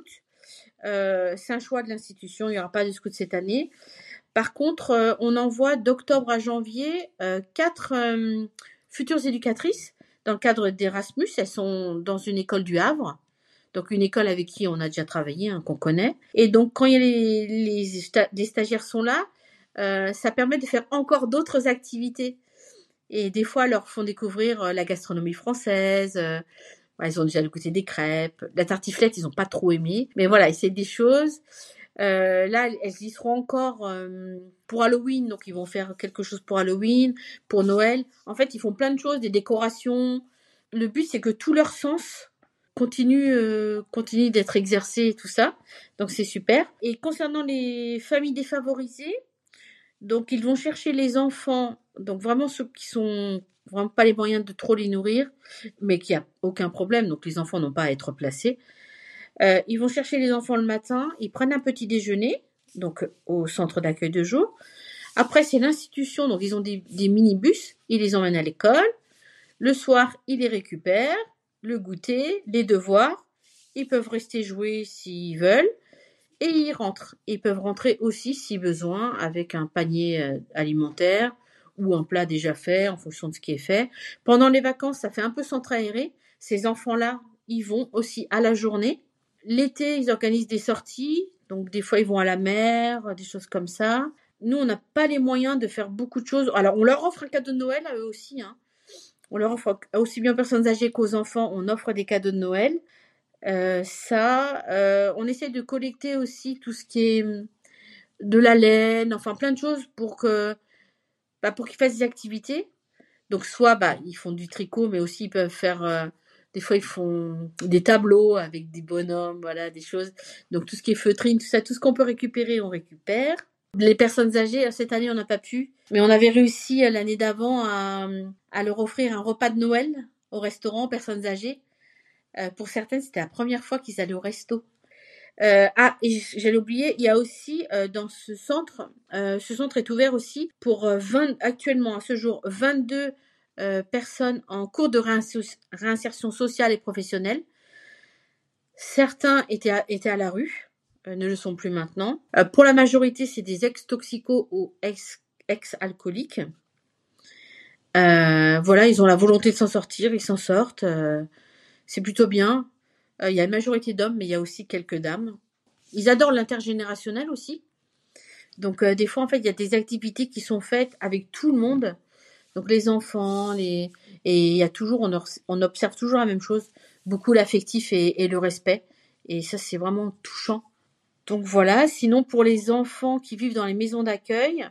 C'est un choix de l'institution, il n'y aura pas de scout cette année. Par contre, on envoie d'octobre à janvier 4 futures éducatrices dans le cadre d'Erasmus. Elles sont dans une école du Havre, donc une école avec qui on a déjà travaillé, hein, qu'on connaît. Et donc, quand il y a les stagiaires sont là, ça permet de faire encore d'autres activités. Et des fois, elles leur font découvrir la gastronomie française. Ils ont déjà goûté des crêpes. La tartiflette, ils n'ont pas trop aimé. Mais voilà, essayer des choses. Là, elles y seront encore pour Halloween. Donc, ils vont faire quelque chose pour Halloween, pour Noël. En fait, ils font plein de choses, des décorations. Le but, c'est que tous leurs sens continuent d'être exercés et tout ça. Donc, c'est super. Et concernant les familles défavorisées, donc, ils vont chercher les enfants, donc vraiment ceux qui sont vraiment pas les moyens de trop les nourrir, mais qui a aucun problème, donc les enfants n'ont pas à être placés. Ils vont chercher les enfants le matin, ils prennent un petit déjeuner, donc au centre d'accueil de jour. Après, c'est l'institution, donc ils ont des minibus, ils les emmènent à l'école. Le soir, ils les récupèrent, le goûter, les devoirs. Ils peuvent rester jouer s'ils veulent. Et ils rentrent. Ils peuvent rentrer aussi, si besoin, avec un panier alimentaire ou un plat déjà fait, en fonction de ce qui est fait. Pendant les vacances, ça fait un peu centre aéré. Ces enfants-là, ils vont aussi à la journée. L'été, ils organisent des sorties. Donc, des fois, ils vont à la mer, des choses comme ça. Nous, on n'a pas les moyens de faire beaucoup de choses. Alors, on leur offre un cadeau de Noël à eux aussi, hein. On leur offre, aussi bien aux personnes âgées qu'aux enfants, on offre des cadeaux de Noël. On essaie de collecter aussi tout ce qui est de la laine, enfin plein de choses pour qu'ils fassent des activités. Donc soit ils font du tricot, mais aussi ils peuvent faire, des fois ils font des tableaux avec des bonhommes, voilà, des choses. Donc tout ce qui est feutrine, tout ça, tout ce qu'on peut récupérer, on récupère. Les personnes âgées, cette année on n'a pas pu, mais on avait réussi l'année d'avant à leur offrir un repas de Noël au restaurant aux personnes âgées. Pour certaines, c'était la première fois qu'ils allaient au resto. Et j'allais oublier, il y a aussi dans ce centre est ouvert aussi pour actuellement à ce jour 22 personnes en cours de réinsertion sociale et professionnelle. Certains étaient à la rue, ne le sont plus maintenant. Pour la majorité, c'est des ex-toxicos ou ex-alcooliques. Voilà, ils ont la volonté de s'en sortir, ils s'en sortent. C'est plutôt bien. Il y a une majorité d'hommes, mais il y a aussi quelques dames. Ils adorent l'intergénérationnel aussi. Donc, des fois, en fait, il y a des activités qui sont faites avec tout le monde. Donc, les enfants, et il y a toujours, on observe toujours la même chose. Beaucoup l'affectif et le respect. Et ça, c'est vraiment touchant. Donc, voilà. Sinon, pour les enfants qui vivent dans les maisons d'accueil,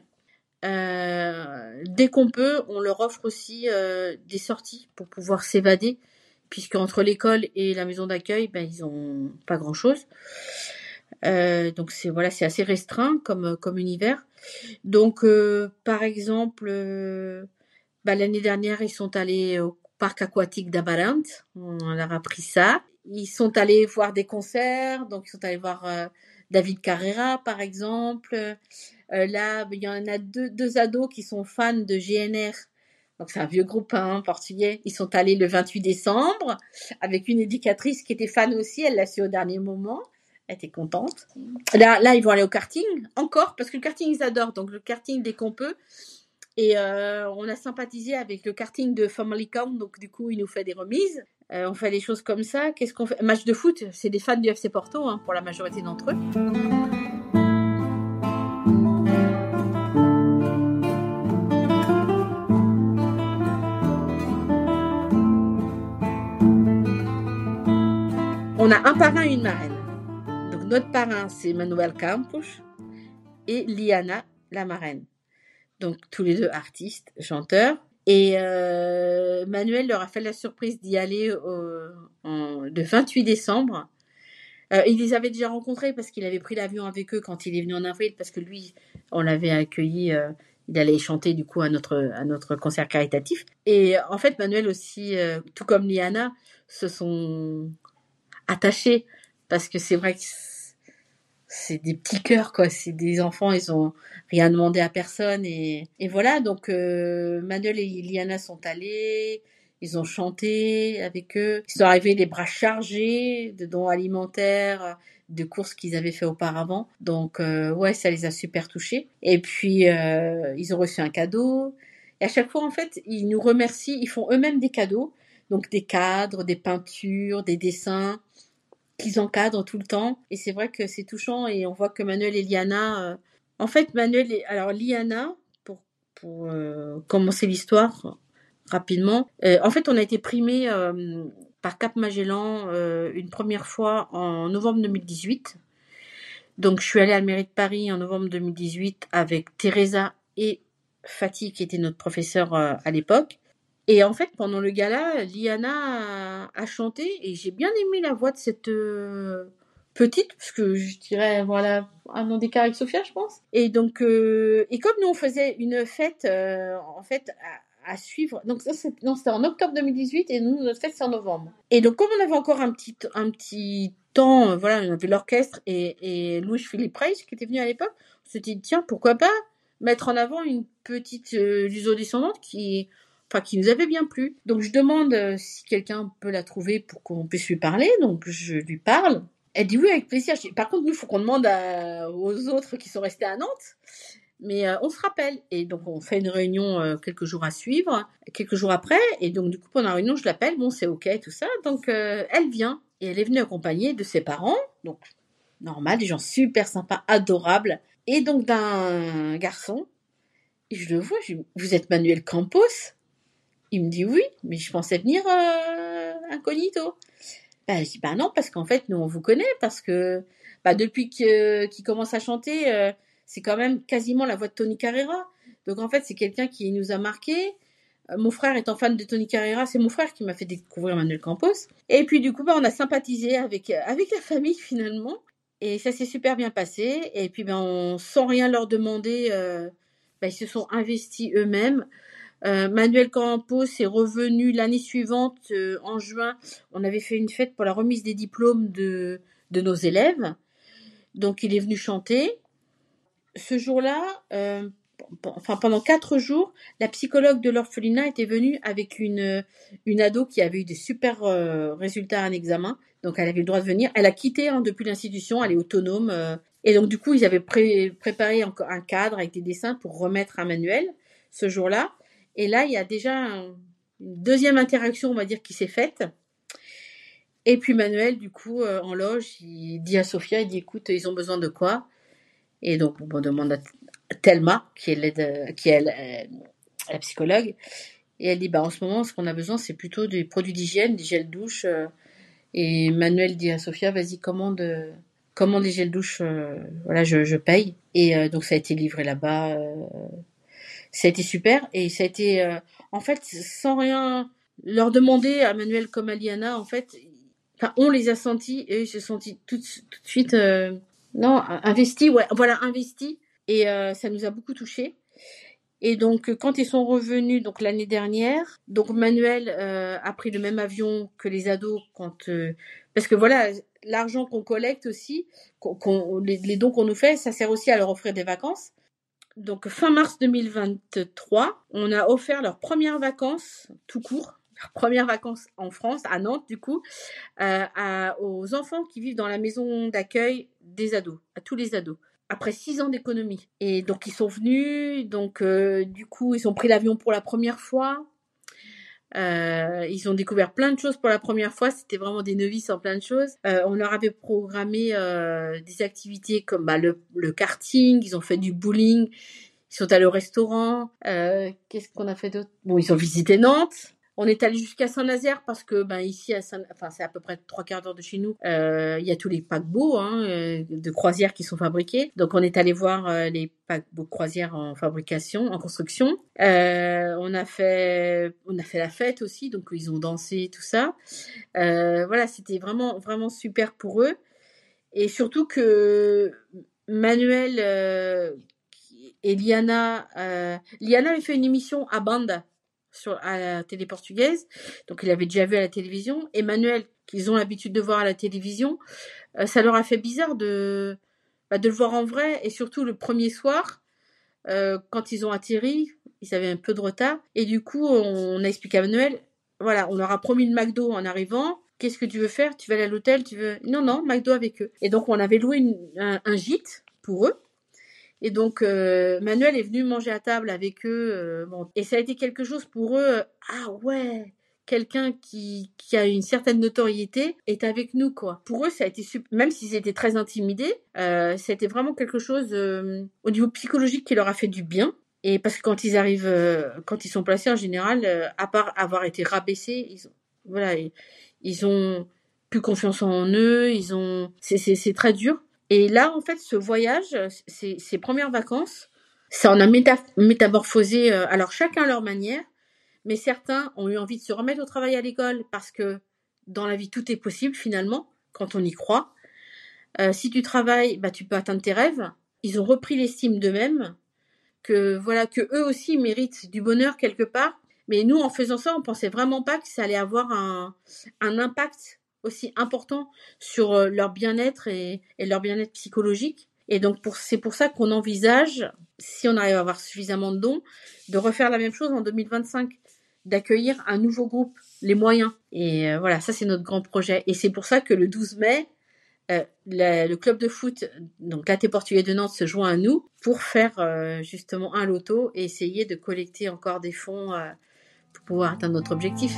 dès qu'on peut, on leur offre aussi des sorties pour pouvoir s'évader. Puisque entre l'école et la maison d'accueil, ils ont pas grand-chose. Donc c'est assez restreint comme univers. Donc par exemple, l'année dernière, ils sont allés au parc aquatique d'Amarante. On leur a appris ça. Ils sont allés voir des concerts. Donc ils sont allés voir David Carrera, par exemple. Là, il y en a deux ados qui sont fans de GNR. Donc c'est un vieux groupe portugais. Ils sont allés le 28 décembre avec une éducatrice qui était fan aussi. Elle l'a su au dernier moment. Elle était contente. Là, ils vont aller au karting encore parce que le karting ils adorent. Donc le karting dès qu'on peut. Et on a sympathisé avec le karting de Famalicão. Donc du coup, il nous fait des remises. On fait des choses comme ça. Qu'est-ce qu'on fait? Match de foot. C'est des fans du FC Porto pour la majorité d'entre eux. On a un parrain et une marraine. Donc notre parrain, c'est Manuel Campos et Liana, la marraine. Donc tous les deux artistes, chanteurs. Et Manuel leur a fait la surprise d'y aller le 28 décembre. Il les avait déjà rencontrés parce qu'il avait pris l'avion avec eux quand il est venu en avril, parce que lui, on l'avait accueilli, il allait chanter du coup à notre concert caritatif. Et en fait, Manuel aussi, tout comme Liana, se sont attachés parce que c'est vrai que c'est des petits cœurs, quoi. C'est des enfants, ils ont rien demandé à personne. Et voilà, donc Manuel et Liana sont allés, ils ont chanté avec eux. Ils sont arrivés les bras chargés de dons alimentaires, de courses qu'ils avaient fait auparavant. Donc ouais, ça les a super touchés. Et puis ils ont reçu un cadeau. Et à chaque fois, en fait, ils nous remercient, ils font eux-mêmes des cadeaux. Donc des cadres, des peintures, des dessins qu'ils encadrent tout le temps. Et c'est vrai que c'est touchant et on voit que Manuel et Liana... En fait, alors Liana, pour commencer l'histoire rapidement, en fait, on a été primé par Cap Magellan une première fois en novembre 2018. Donc, je suis allée à la mairie de Paris en novembre 2018 avec Teresa et Fatih, qui était notre professeur à l'époque. Et en fait, pendant le gala, Liana a chanté et j'ai bien aimé la voix de cette petite, parce que je dirais, voilà, un an d'écart avec Sophia, je pense. Et donc, et comme nous, on faisait une fête, en fait, à suivre. Donc, c'était en octobre 2018 et nous, notre fête, c'est en novembre. Et donc, comme on avait encore un petit temps, voilà, on avait l'orchestre et Louis-Philippe Reis qui était venu à l'époque, on s'était dit, tiens, pourquoi pas mettre en avant une petite luso-descendante qui nous avait bien plu. Donc je demande si quelqu'un peut la trouver pour qu'on puisse lui parler. Donc je lui parle. Elle dit oui, avec plaisir. Par contre, nous, il faut qu'on demande aux autres qui sont restés à Nantes. Mais on se rappelle. Et donc on fait une réunion quelques jours à suivre, quelques jours après. Et donc du coup, pendant la réunion, je l'appelle. Bon, c'est OK, tout ça. Donc elle vient. Et elle est venue accompagnée de ses parents. Donc normal, des gens super sympas, adorables. Et donc d'un garçon. Et je le vois, je dis, vous êtes Manuel Campos? Il me dit oui, mais je pensais venir incognito. Je dis non, parce qu'en fait, nous, on vous connaît, parce que depuis qu'il commence à chanter, c'est quand même quasiment la voix de Tony Carrera. Donc en fait, c'est quelqu'un qui nous a marqué. Mon frère étant fan de Tony Carrera, c'est mon frère qui m'a fait découvrir Manuel Campos. Et puis du coup, on a sympathisé avec la famille finalement. Et ça s'est super bien passé. Et puis sans rien leur demander, ils se sont investis eux-mêmes. Manuel Campos est revenu l'année suivante, en juin. On avait fait une fête pour la remise des diplômes de nos élèves. Donc il est venu chanter. Ce jour-là, pendant 4 jours, la psychologue de l'orphelinat était venue avec une ado qui avait eu des super résultats à un examen. Donc elle avait le droit de venir. Elle a quitté depuis l'institution, elle est autonome. Et donc du coup, ils avaient préparé encore un cadre avec des dessins pour remettre un manuel ce jour-là. Et là, il y a déjà une deuxième interaction, on va dire, qui s'est faite. Et puis Manuel, du coup, en loge, il dit à Sophia, il dit, écoute, ils ont besoin de quoi? Et donc, on demande à Thelma, qui est la psychologue, et elle dit, en ce moment, ce qu'on a besoin, c'est plutôt des produits d'hygiène, des gels douche. Et Manuel dit à Sophia, vas-y, commande des gels douche, voilà, je paye. Et donc, ça a été livré là-bas. Ça a été super, et ça a été, en fait, sans rien leur demander à Manuel comme à Liana, en fait, on les a sentis, et eux, ils se sont sentis tout de suite, investis, ouais, voilà, investis, et ça nous a beaucoup touchés. Et donc, quand ils sont revenus, donc l'année dernière, donc Manuel a pris le même avion que les ados parce que voilà, l'argent qu'on collecte aussi, les dons qu'on nous fait, ça sert aussi à leur offrir des vacances. Donc, fin mars 2023, on a offert leurs premières vacances, tout court, leurs premières vacances en France, à Nantes du coup, aux enfants qui vivent dans la maison d'accueil des ados, à tous les ados, après 6 ans d'économie. Et donc, ils sont venus, donc du coup, ils ont pris l'avion pour la première fois. Ils ont découvert plein de choses pour la première fois. C'était vraiment des novices en plein de choses. On leur avait programmé des activités comme le karting. Ils ont fait du bowling. Ils sont allés au restaurant. Qu'est-ce qu'on a fait d'autre? Bon, ils ont visité Nantes. On est allé jusqu'à Saint-Nazaire parce que ici c'est à peu près 3/4 d'heure de chez nous. Il y a tous les paquebots de croisière qui sont fabriqués. Donc on est allé voir les paquebots de croisière en fabrication, en construction. On a fait la fête aussi, donc ils ont dansé tout ça. Voilà, c'était vraiment vraiment super pour eux. Et surtout que Manuel et Liana avait fait une émission à Banda à la télé portugaise, donc il avait déjà vu à la télévision. Emmanuel, qu'ils ont l'habitude de voir à la télévision, ça leur a fait bizarre de le voir en vrai, et surtout le premier soir, quand ils ont atterri, ils avaient un peu de retard, et du coup on a expliqué à Emmanuel, voilà, on leur a promis le McDo en arrivant. Qu'est-ce que tu veux faire? Tu vas aller à l'hôtel? Non, McDo avec eux. Et donc on avait loué un gîte pour eux. Et donc, Manuel est venu manger à table avec eux. Et ça a été quelque chose pour eux. Ah ouais, quelqu'un qui a une certaine notoriété est avec nous, quoi. Pour eux, ça a été super. Même s'ils étaient très intimidés, ça a été vraiment quelque chose au niveau psychologique qui leur a fait du bien. Et parce que quand ils arrivent, quand ils sont placés en général, à part avoir été rabaissés, ils ont plus confiance en eux. C'est très dur. Et là, en fait, ce voyage, ces premières vacances, ça en a métamorphosé, alors chacun à leur manière, mais certains ont eu envie de se remettre au travail à l'école parce que dans la vie, tout est possible finalement, quand on y croit. Si tu travailles, tu peux atteindre tes rêves. Ils ont repris l'estime d'eux-mêmes, que eux aussi méritent du bonheur quelque part. Mais nous, en faisant ça, on pensait vraiment pas que ça allait avoir un impact aussi important sur leur bien-être et leur bien-être psychologique. Et donc, c'est pour ça qu'on envisage, si on arrive à avoir suffisamment de dons, de refaire la même chose en 2025, d'accueillir un nouveau groupe, les moyens. Et voilà, ça c'est notre grand projet. Et c'est pour ça que le 12 mai, le club de foot, donc l'AT Portugais de Nantes, se joint à nous pour faire justement un loto et essayer de collecter encore des fonds pour pouvoir atteindre notre objectif.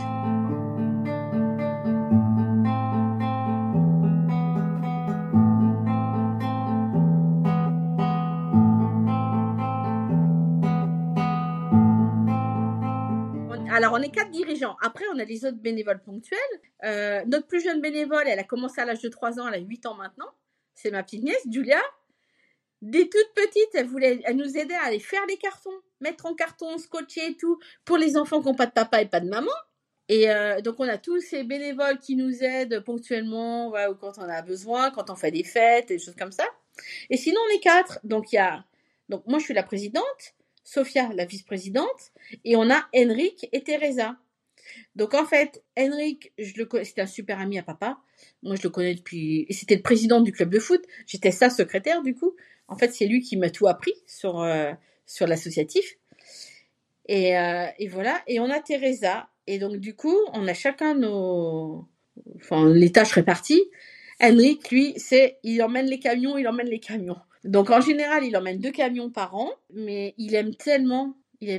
Alors, on est 4 dirigeants. Après, on a les autres bénévoles ponctuels. Notre plus jeune bénévole, elle a commencé à l'âge de 3 ans, elle a 8 ans maintenant. C'est ma petite nièce, Julia. Dès toute petite, elle nous aidait à aller faire les cartons, mettre en carton, scotcher et tout, pour les enfants qui n'ont pas de papa et pas de maman. Et donc, on a tous ces bénévoles qui nous aident ponctuellement, ou quand on a besoin, quand on fait des fêtes, des choses comme ça. Et sinon, on est 4. Donc, moi, je suis la présidente, Sophia, la vice-présidente, et on a Henrik et Teresa. Donc en fait, Henrik, c'était un super ami à papa. Moi, je le connais depuis... Et c'était le président du club de foot. J'étais sa secrétaire, du coup. En fait, c'est lui qui m'a tout appris sur l'associatif. Et voilà. Et on a Teresa. Et donc, du coup, on a chacun les tâches réparties. Henrik, lui, il emmène les camions. Donc, en général, il emmène 2 camions par an. Mais il aime tellement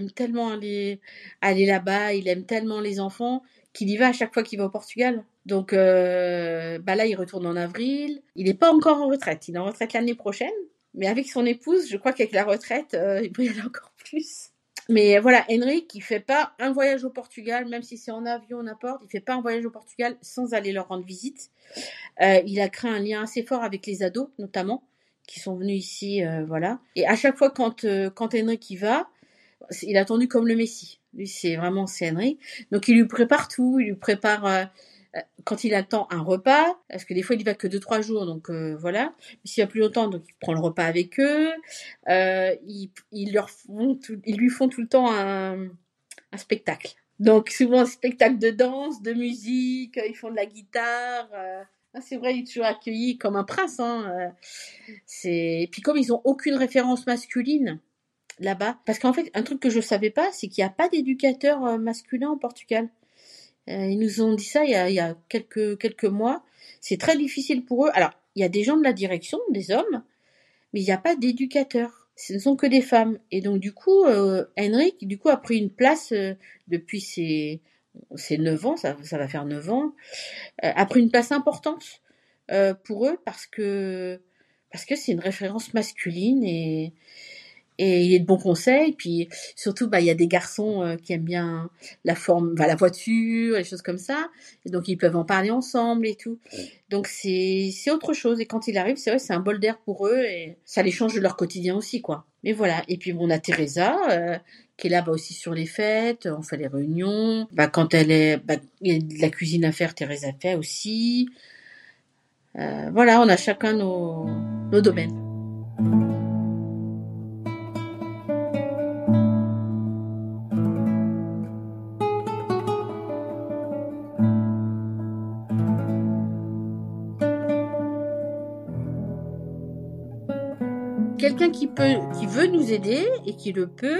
aller là-bas. Il aime tellement les enfants qu'il y va à chaque fois qu'il va au Portugal. Donc, là, il retourne en avril. Il n'est pas encore en retraite. Il est en retraite l'année prochaine. Mais avec son épouse, je crois qu'avec la retraite, il peut y aller encore plus. Mais voilà, Henrik, il fait pas un voyage au Portugal, même si c'est en avion, n'importe, il fait pas un voyage au Portugal sans aller leur rendre visite. Il a créé un lien assez fort avec les ados, notamment, qui sont venus ici, voilà. Et à chaque fois, quand Henrik y va, il est attendu comme le Messie. Lui, c'est Henrik. Donc, il lui prépare tout, il lui prépare... quand il attend un repas, parce que des fois il y va que 2-3 jours, donc voilà. Mais s'il y a plus longtemps, donc il prend le repas avec eux. Ils lui font tout le temps un spectacle. Donc souvent un spectacle de danse, de musique, ils font de la guitare. C'est vrai, il est toujours accueilli comme un prince. Et puis comme ils ont aucune référence masculine là-bas, parce qu'en fait un truc que je savais pas, c'est qu'il n'y a pas d'éducateur masculin au Portugal. Ils nous ont dit ça il y a quelques mois. C'est très difficile pour eux. Alors, il y a des gens de la direction, des hommes, mais il n'y a pas d'éducateurs. Ce ne sont que des femmes. Et donc, du coup, Henrik, a pris une place depuis ses 9 ans, ça va faire 9 ans, a pris une place importante pour eux parce que c'est une référence masculine et il est de bons conseils. Puis surtout, il y a des garçons qui aiment bien la voiture, les choses comme ça. Et donc, ils peuvent en parler ensemble et tout. Donc, c'est autre chose. Et quand il arrive, c'est vrai, c'est un bol d'air pour eux et ça les change de leur quotidien aussi, quoi. Mais voilà. Et puis, on a Teresa qui est là aussi sur les fêtes. On fait les réunions. Quand il y a de la cuisine à faire, Teresa fait aussi. Voilà, on a chacun nos domaines. Quelqu'un qui veut nous aider et qui le peut.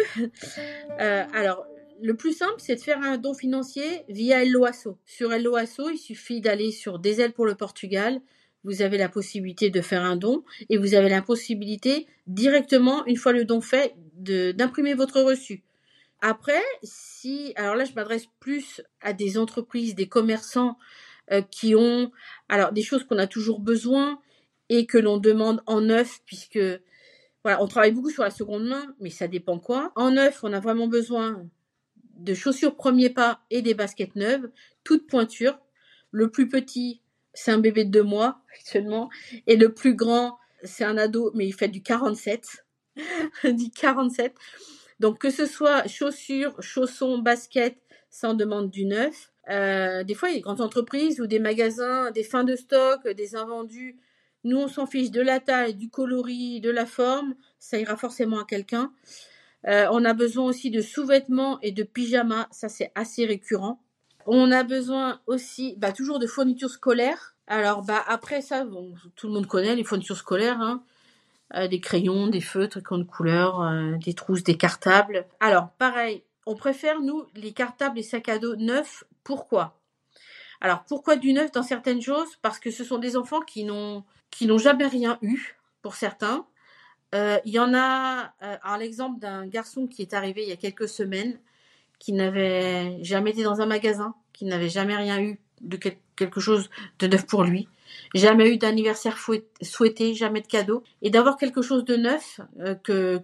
Alors, le plus simple, c'est de faire un don financier via Helloasso. Sur Helloasso, il suffit d'aller sur Des ailes pour le Portugal. Vous avez la possibilité de faire un don et vous avez la possibilité directement, une fois le don fait, d'imprimer votre reçu. Après, alors là, je m'adresse plus à des entreprises, des commerçants qui ont des choses qu'on a toujours besoin et que l'on demande en neuf, puisque voilà, on travaille beaucoup sur la seconde main, mais ça dépend quoi. En neuf, on a vraiment besoin de chaussures premier pas et des baskets neuves, toutes pointures. Le plus petit, c'est un bébé de 2 mois actuellement, et le plus grand, c'est un ado, mais il fait du 47. Du 47. Donc que ce soit chaussures, chaussons, baskets, ça en demande du neuf. Des fois, il y a des grandes entreprises ou des magasins, des fins de stock, des invendus. Nous, on s'en fiche de la taille, du coloris, de la forme. Ça ira forcément à quelqu'un. On a besoin aussi de sous-vêtements et de pyjamas. Ça, c'est assez récurrent. On a besoin aussi toujours de fournitures scolaires. Alors, après ça, tout le monde connaît les fournitures scolaires. Des crayons, des feutres, crayons de couleur, des trousses, des cartables. Alors, pareil, on préfère, nous, les cartables et sacs à dos neufs. Pourquoi ? Alors, pourquoi du neuf dans certaines choses ? Parce que ce sont des enfants qui n'ont jamais rien eu, pour certains. Il y en a, l'exemple d'un garçon qui est arrivé il y a quelques semaines, qui n'avait jamais été dans un magasin, qui n'avait jamais rien eu de quelque chose de neuf pour lui, jamais eu d'anniversaire souhaité, jamais de cadeau, et d'avoir quelque chose de neuf que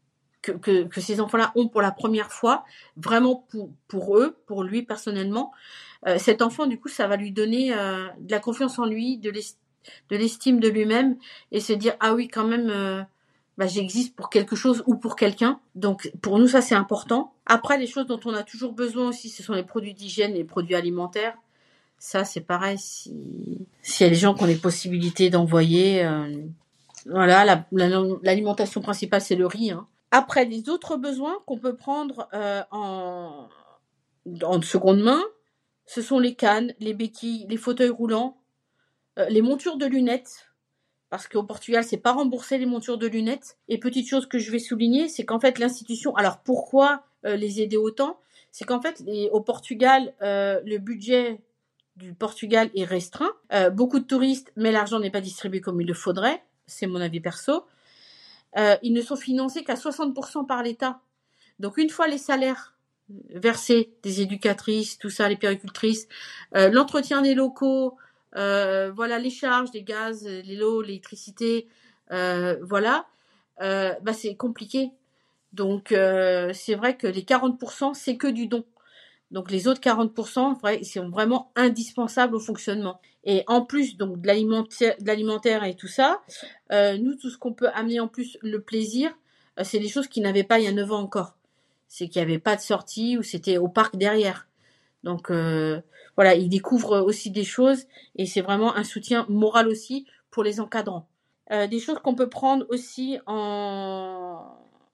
ces enfants-là ont pour la première fois, vraiment pour eux, pour lui personnellement. Cet enfant, du coup, ça va lui donner de la confiance en lui, de l'estime de lui-même, et se dire ah oui, quand même. J'existe pour quelque chose ou pour quelqu'un. Donc, pour nous, ça, c'est important. Après, les choses dont on a toujours besoin aussi, ce sont les produits d'hygiène et les produits alimentaires. Ça, c'est pareil. S'il y a des gens qui ont les possibilités d'envoyer, voilà, l'alimentation principale, c'est le riz. Après, les autres besoins qu'on peut prendre en seconde main, ce sont les cannes, les béquilles, les fauteuils roulants, les montures de lunettes, parce qu'au Portugal, c'est pas remboursé les montures de lunettes. Et petite chose que je vais souligner, c'est qu'en fait, l'institution... Alors, pourquoi les aider autant? C'est qu'en fait, au Portugal, le budget du Portugal est restreint. Beaucoup de touristes, mais l'argent n'est pas distribué comme il le faudrait. C'est mon avis perso. Ils ne sont financés qu'à 60% par l'État. Donc, une fois les salaires versés des éducatrices, tout ça, les puéricultrices, l'entretien des locaux, voilà, les charges, les gaz, l'eau, l'électricité, voilà, c'est compliqué. Donc, c'est vrai que les 40%, c'est que du don. Donc, les autres 40%, sont vraiment indispensables au fonctionnement. Et en plus, donc, de l'alimentaire et tout ça, nous, tout ce qu'on peut amener en plus, le plaisir, c'est des choses qu'ils n'avaient pas il y a 9 ans encore. C'est qu'il n'y avait pas de sortie ou c'était au parc derrière. Donc, voilà, ils découvrent aussi des choses et c'est vraiment un soutien moral aussi pour les encadrants. Des choses qu'on peut prendre aussi en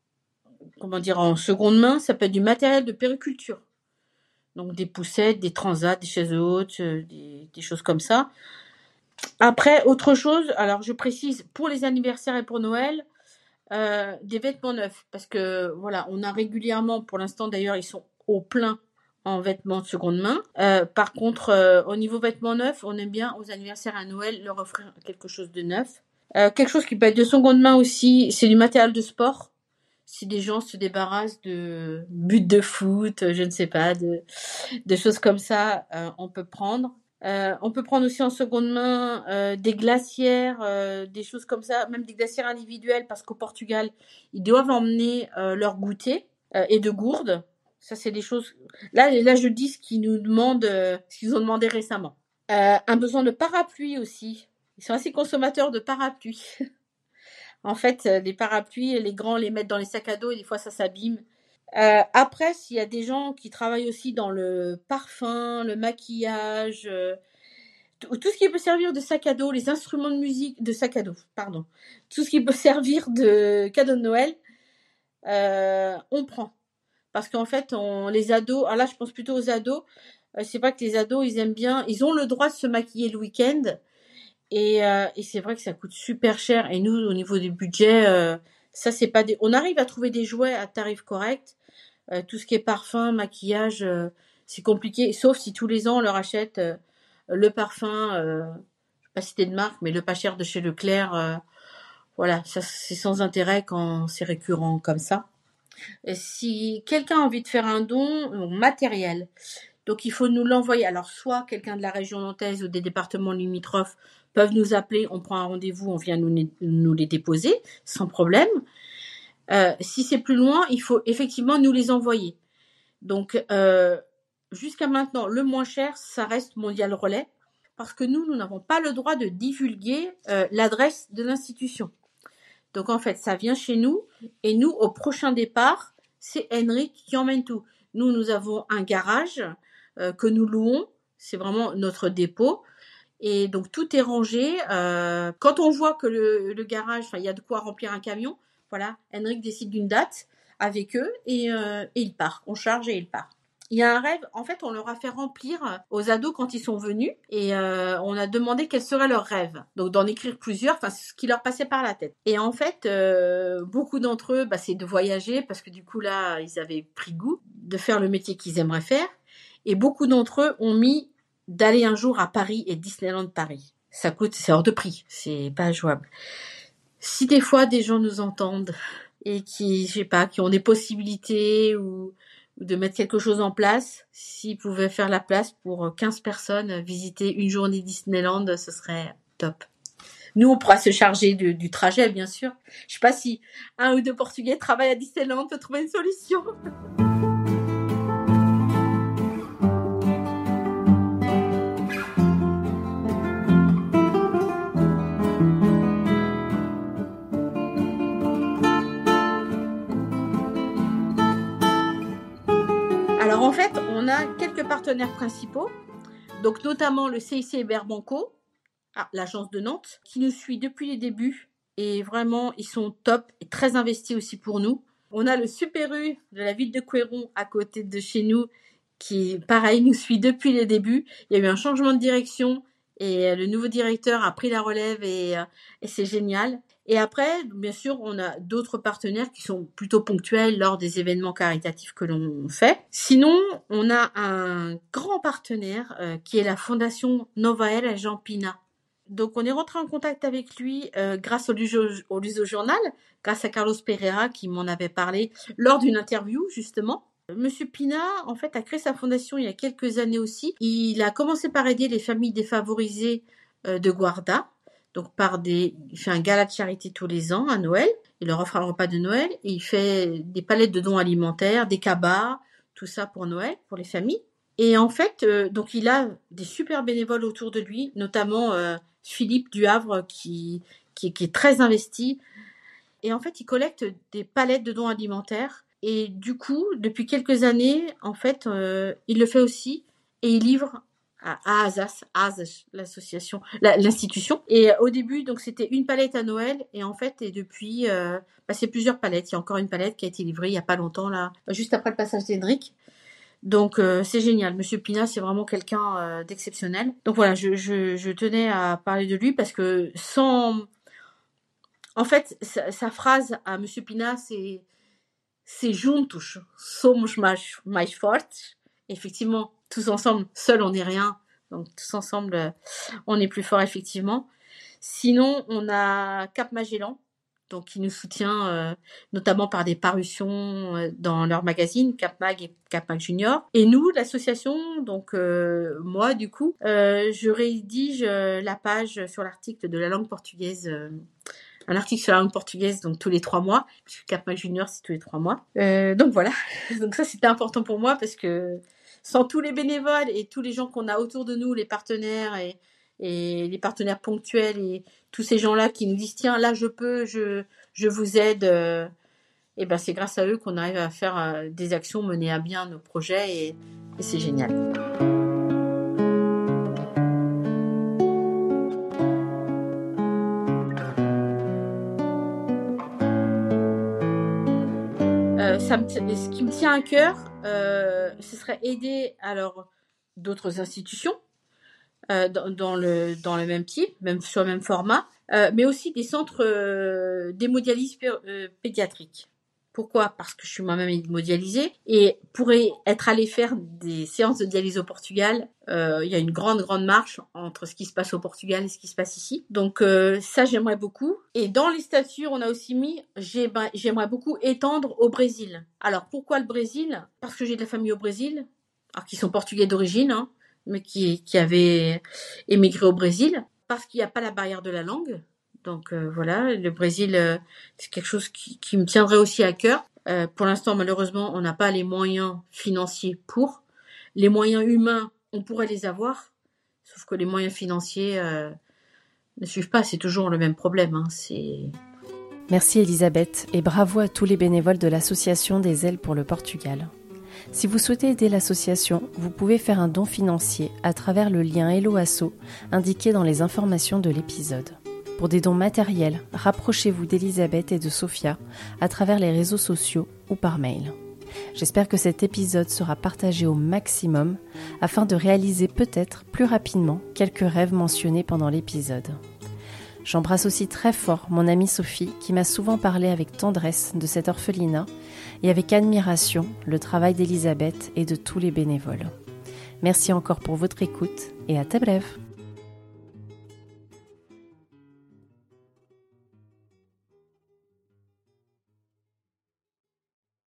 seconde main, ça peut être du matériel de périculture. Donc des poussettes, des transats, des chaises hautes, des choses comme ça. Après, autre chose, alors je précise, pour les anniversaires et pour Noël, des vêtements neufs. Parce que voilà, on a régulièrement, pour l'instant d'ailleurs, ils sont au plein en vêtements de seconde main. Par contre, au niveau vêtements neufs, on aime bien aux anniversaires à Noël leur offrir quelque chose de neuf. Quelque chose qui peut être de seconde main aussi, c'est du matériel de sport. Si des gens se débarrassent de buts de foot, je ne sais pas, de choses comme ça, on peut prendre. On peut prendre aussi en seconde main des glacières, des choses comme ça, même des glacières individuelles, parce qu'au Portugal, ils doivent emmener leur goûter et de gourdes. Ça, c'est des choses... Là, je dis ce qu'ils nous demandent, ce qu'ils ont demandé récemment. Un besoin de parapluie aussi. Ils sont assez consommateurs de parapluies. En fait, les parapluies, les grands, les mettent dans les sacs à dos et des fois, ça s'abîme. Après, s'il y a des gens qui travaillent aussi dans le parfum, le maquillage, tout ce qui peut servir de sac à dos, les instruments de musique, de sac à dos, pardon, tout ce qui peut servir de cadeau de Noël, on prend. Parce qu'en fait, les ados, alors là, je pense plutôt aux ados, c'est pas que les ados, ils aiment bien, ils ont le droit de se maquiller le week-end, et c'est vrai que ça coûte super cher. Et nous, au niveau du budget, ça c'est pas on arrive à trouver des jouets à tarif correct. Tout ce qui est parfum, maquillage, c'est compliqué. Sauf si tous les ans on leur achète le parfum, je vais pas citer de marque, mais le pas cher de chez Leclerc. Voilà, ça c'est sans intérêt quand c'est récurrent comme ça. Et si quelqu'un a envie de faire un don matériel, donc il faut nous l'envoyer. Alors soit quelqu'un de la région nantaise ou des départements limitrophes peuvent nous appeler, on prend un rendez-vous, on vient nous les déposer sans problème. Si c'est plus loin, il faut effectivement nous les envoyer. Donc jusqu'à maintenant, le moins cher, ça reste Mondial Relais, parce que nous n'avons pas le droit de divulguer l'adresse de l'institution. Donc en fait, ça vient chez nous, et nous, au prochain départ, c'est Henrik qui emmène tout. Nous avons un garage que nous louons, c'est vraiment notre dépôt, et donc tout est rangé. Quand on voit que le garage, il y a de quoi remplir un camion, voilà, Henrik décide d'une date avec eux, et il part. On charge et il part. Il y a un rêve, en fait, on leur a fait remplir aux ados quand ils sont venus, et on a demandé quel serait leur rêve. Donc d'en écrire plusieurs, enfin ce qui leur passait par la tête. Et en fait, beaucoup d'entre eux, c'est de voyager, parce que du coup là, ils avaient pris goût de faire le métier qu'ils aimeraient faire. Et beaucoup d'entre eux ont mis d'aller un jour à Paris et Disneyland Paris. Ça coûte, c'est hors de prix, c'est pas jouable. Si des fois des gens nous entendent et qui, je sais pas, qui ont des possibilités ou de mettre quelque chose en place, s'ils pouvaient faire la place pour 15 personnes, visiter une journée Disneyland, ce serait top. Nous, on pourra se charger du trajet, bien sûr. Je sais pas si un ou deux Portugais travaillent à Disneyland, peut trouver une solution. Alors en fait, on a quelques partenaires principaux, donc notamment le CIC Hébert Banco, l'agence de Nantes, qui nous suit depuis les débuts, et vraiment ils sont top et très investis aussi pour nous. On a le Super U de la ville de Couéron à côté de chez nous, qui, pareil, nous suit depuis les débuts. Il y a eu un changement de direction et le nouveau directeur a pris la relève et c'est génial. Et après, bien sûr, on a d'autres partenaires qui sont plutôt ponctuels lors des événements caritatifs que l'on fait. Sinon, on a un grand partenaire qui est la Fondation Novaël Jean Pina. Donc, on est rentré en contact avec lui grâce au Luso Journal, grâce à Carlos Pereira qui m'en avait parlé lors d'une interview, justement. Monsieur Pina, en fait, a créé sa fondation il y a quelques années aussi. Il a commencé par aider les familles défavorisées de Guarda. Donc, il fait un gala de charité tous les ans à Noël. Il leur offre un repas de Noël. Et il fait des palettes de dons alimentaires, des cabas, tout ça pour Noël, pour les familles. Et en fait, donc il a des super bénévoles autour de lui, notamment Philippe du Havre qui est très investi. Et en fait, il collecte des palettes de dons alimentaires. Et du coup, depuis quelques années, en fait, il le fait aussi et il livre à Azas, l'association, l'institution. Et au début, donc c'était une palette à Noël et en fait, et depuis, c'est plusieurs palettes. Il y a encore une palette qui a été livrée il y a pas longtemps là, juste après le passage d'Henrik. Donc c'est génial. Monsieur Pina, c'est vraiment quelqu'un d'exceptionnel. Donc voilà, je tenais à parler de lui parce que en fait, sa phrase à Monsieur Pina, c'est juntos somos mais fortes. Effectivement, tous ensemble, seuls on n'est rien. Donc tous ensemble, on est plus fort effectivement. Sinon, on a Cap Magellan, donc qui nous soutient notamment par des parutions dans leur magazine Cap Mag et Cap Mag Junior. Et nous, l'association, donc moi du coup, je rédige la page sur l'article de la langue portugaise. Un article sur la langue portugaise, donc tous les 3 mois, puisque Cap Mag Junior, c'est tous les 3 mois. Donc voilà, donc ça c'était important pour moi parce que sans tous les bénévoles et tous les gens qu'on a autour de nous, les partenaires et les partenaires ponctuels et tous ces gens-là qui nous disent tiens là je vous aide, et ben c'est grâce à eux qu'on arrive à faire des actions, mener à bien nos projets et c'est génial. Ce qui me tient à cœur, ce serait aider alors d'autres institutions dans le même type, même sur le même format, mais aussi des centres d'hémodialyse pédiatrique. Pourquoi ? Parce que je suis moi-même hémodialysée et pour être allée faire des séances de dialyse au Portugal, il y a une grande marche entre ce qui se passe au Portugal et ce qui se passe ici. Donc ça, j'aimerais beaucoup. Et dans les statuts, on a aussi mis j'aimerais beaucoup étendre au Brésil. Alors pourquoi le Brésil ? Parce que j'ai de la famille au Brésil, alors qui sont portugais d'origine, hein, mais qui avaient émigré au Brésil, parce qu'il n'y a pas la barrière de la langue. Donc voilà, le Brésil, c'est quelque chose qui me tiendrait aussi à cœur. Pour l'instant, malheureusement, on n'a pas les moyens financiers pour. Les moyens humains, on pourrait les avoir, sauf que les moyens financiers ne suivent pas. C'est toujours le même problème. Hein. Merci Elisabeth et bravo à tous les bénévoles de l'association des Ailes pour le Portugal. Si vous souhaitez aider l'association, vous pouvez faire un don financier à travers le lien Hello Asso indiqué dans les informations de l'épisode. Pour des dons matériels, rapprochez-vous d'Elisabeth et de Sophia à travers les réseaux sociaux ou par mail. J'espère que cet épisode sera partagé au maximum afin de réaliser peut-être plus rapidement quelques rêves mentionnés pendant l'épisode. J'embrasse aussi très fort mon amie Sophie qui m'a souvent parlé avec tendresse de cet orphelinat et avec admiration le travail d'Elisabeth et de tous les bénévoles. Merci encore pour votre écoute et à très bref.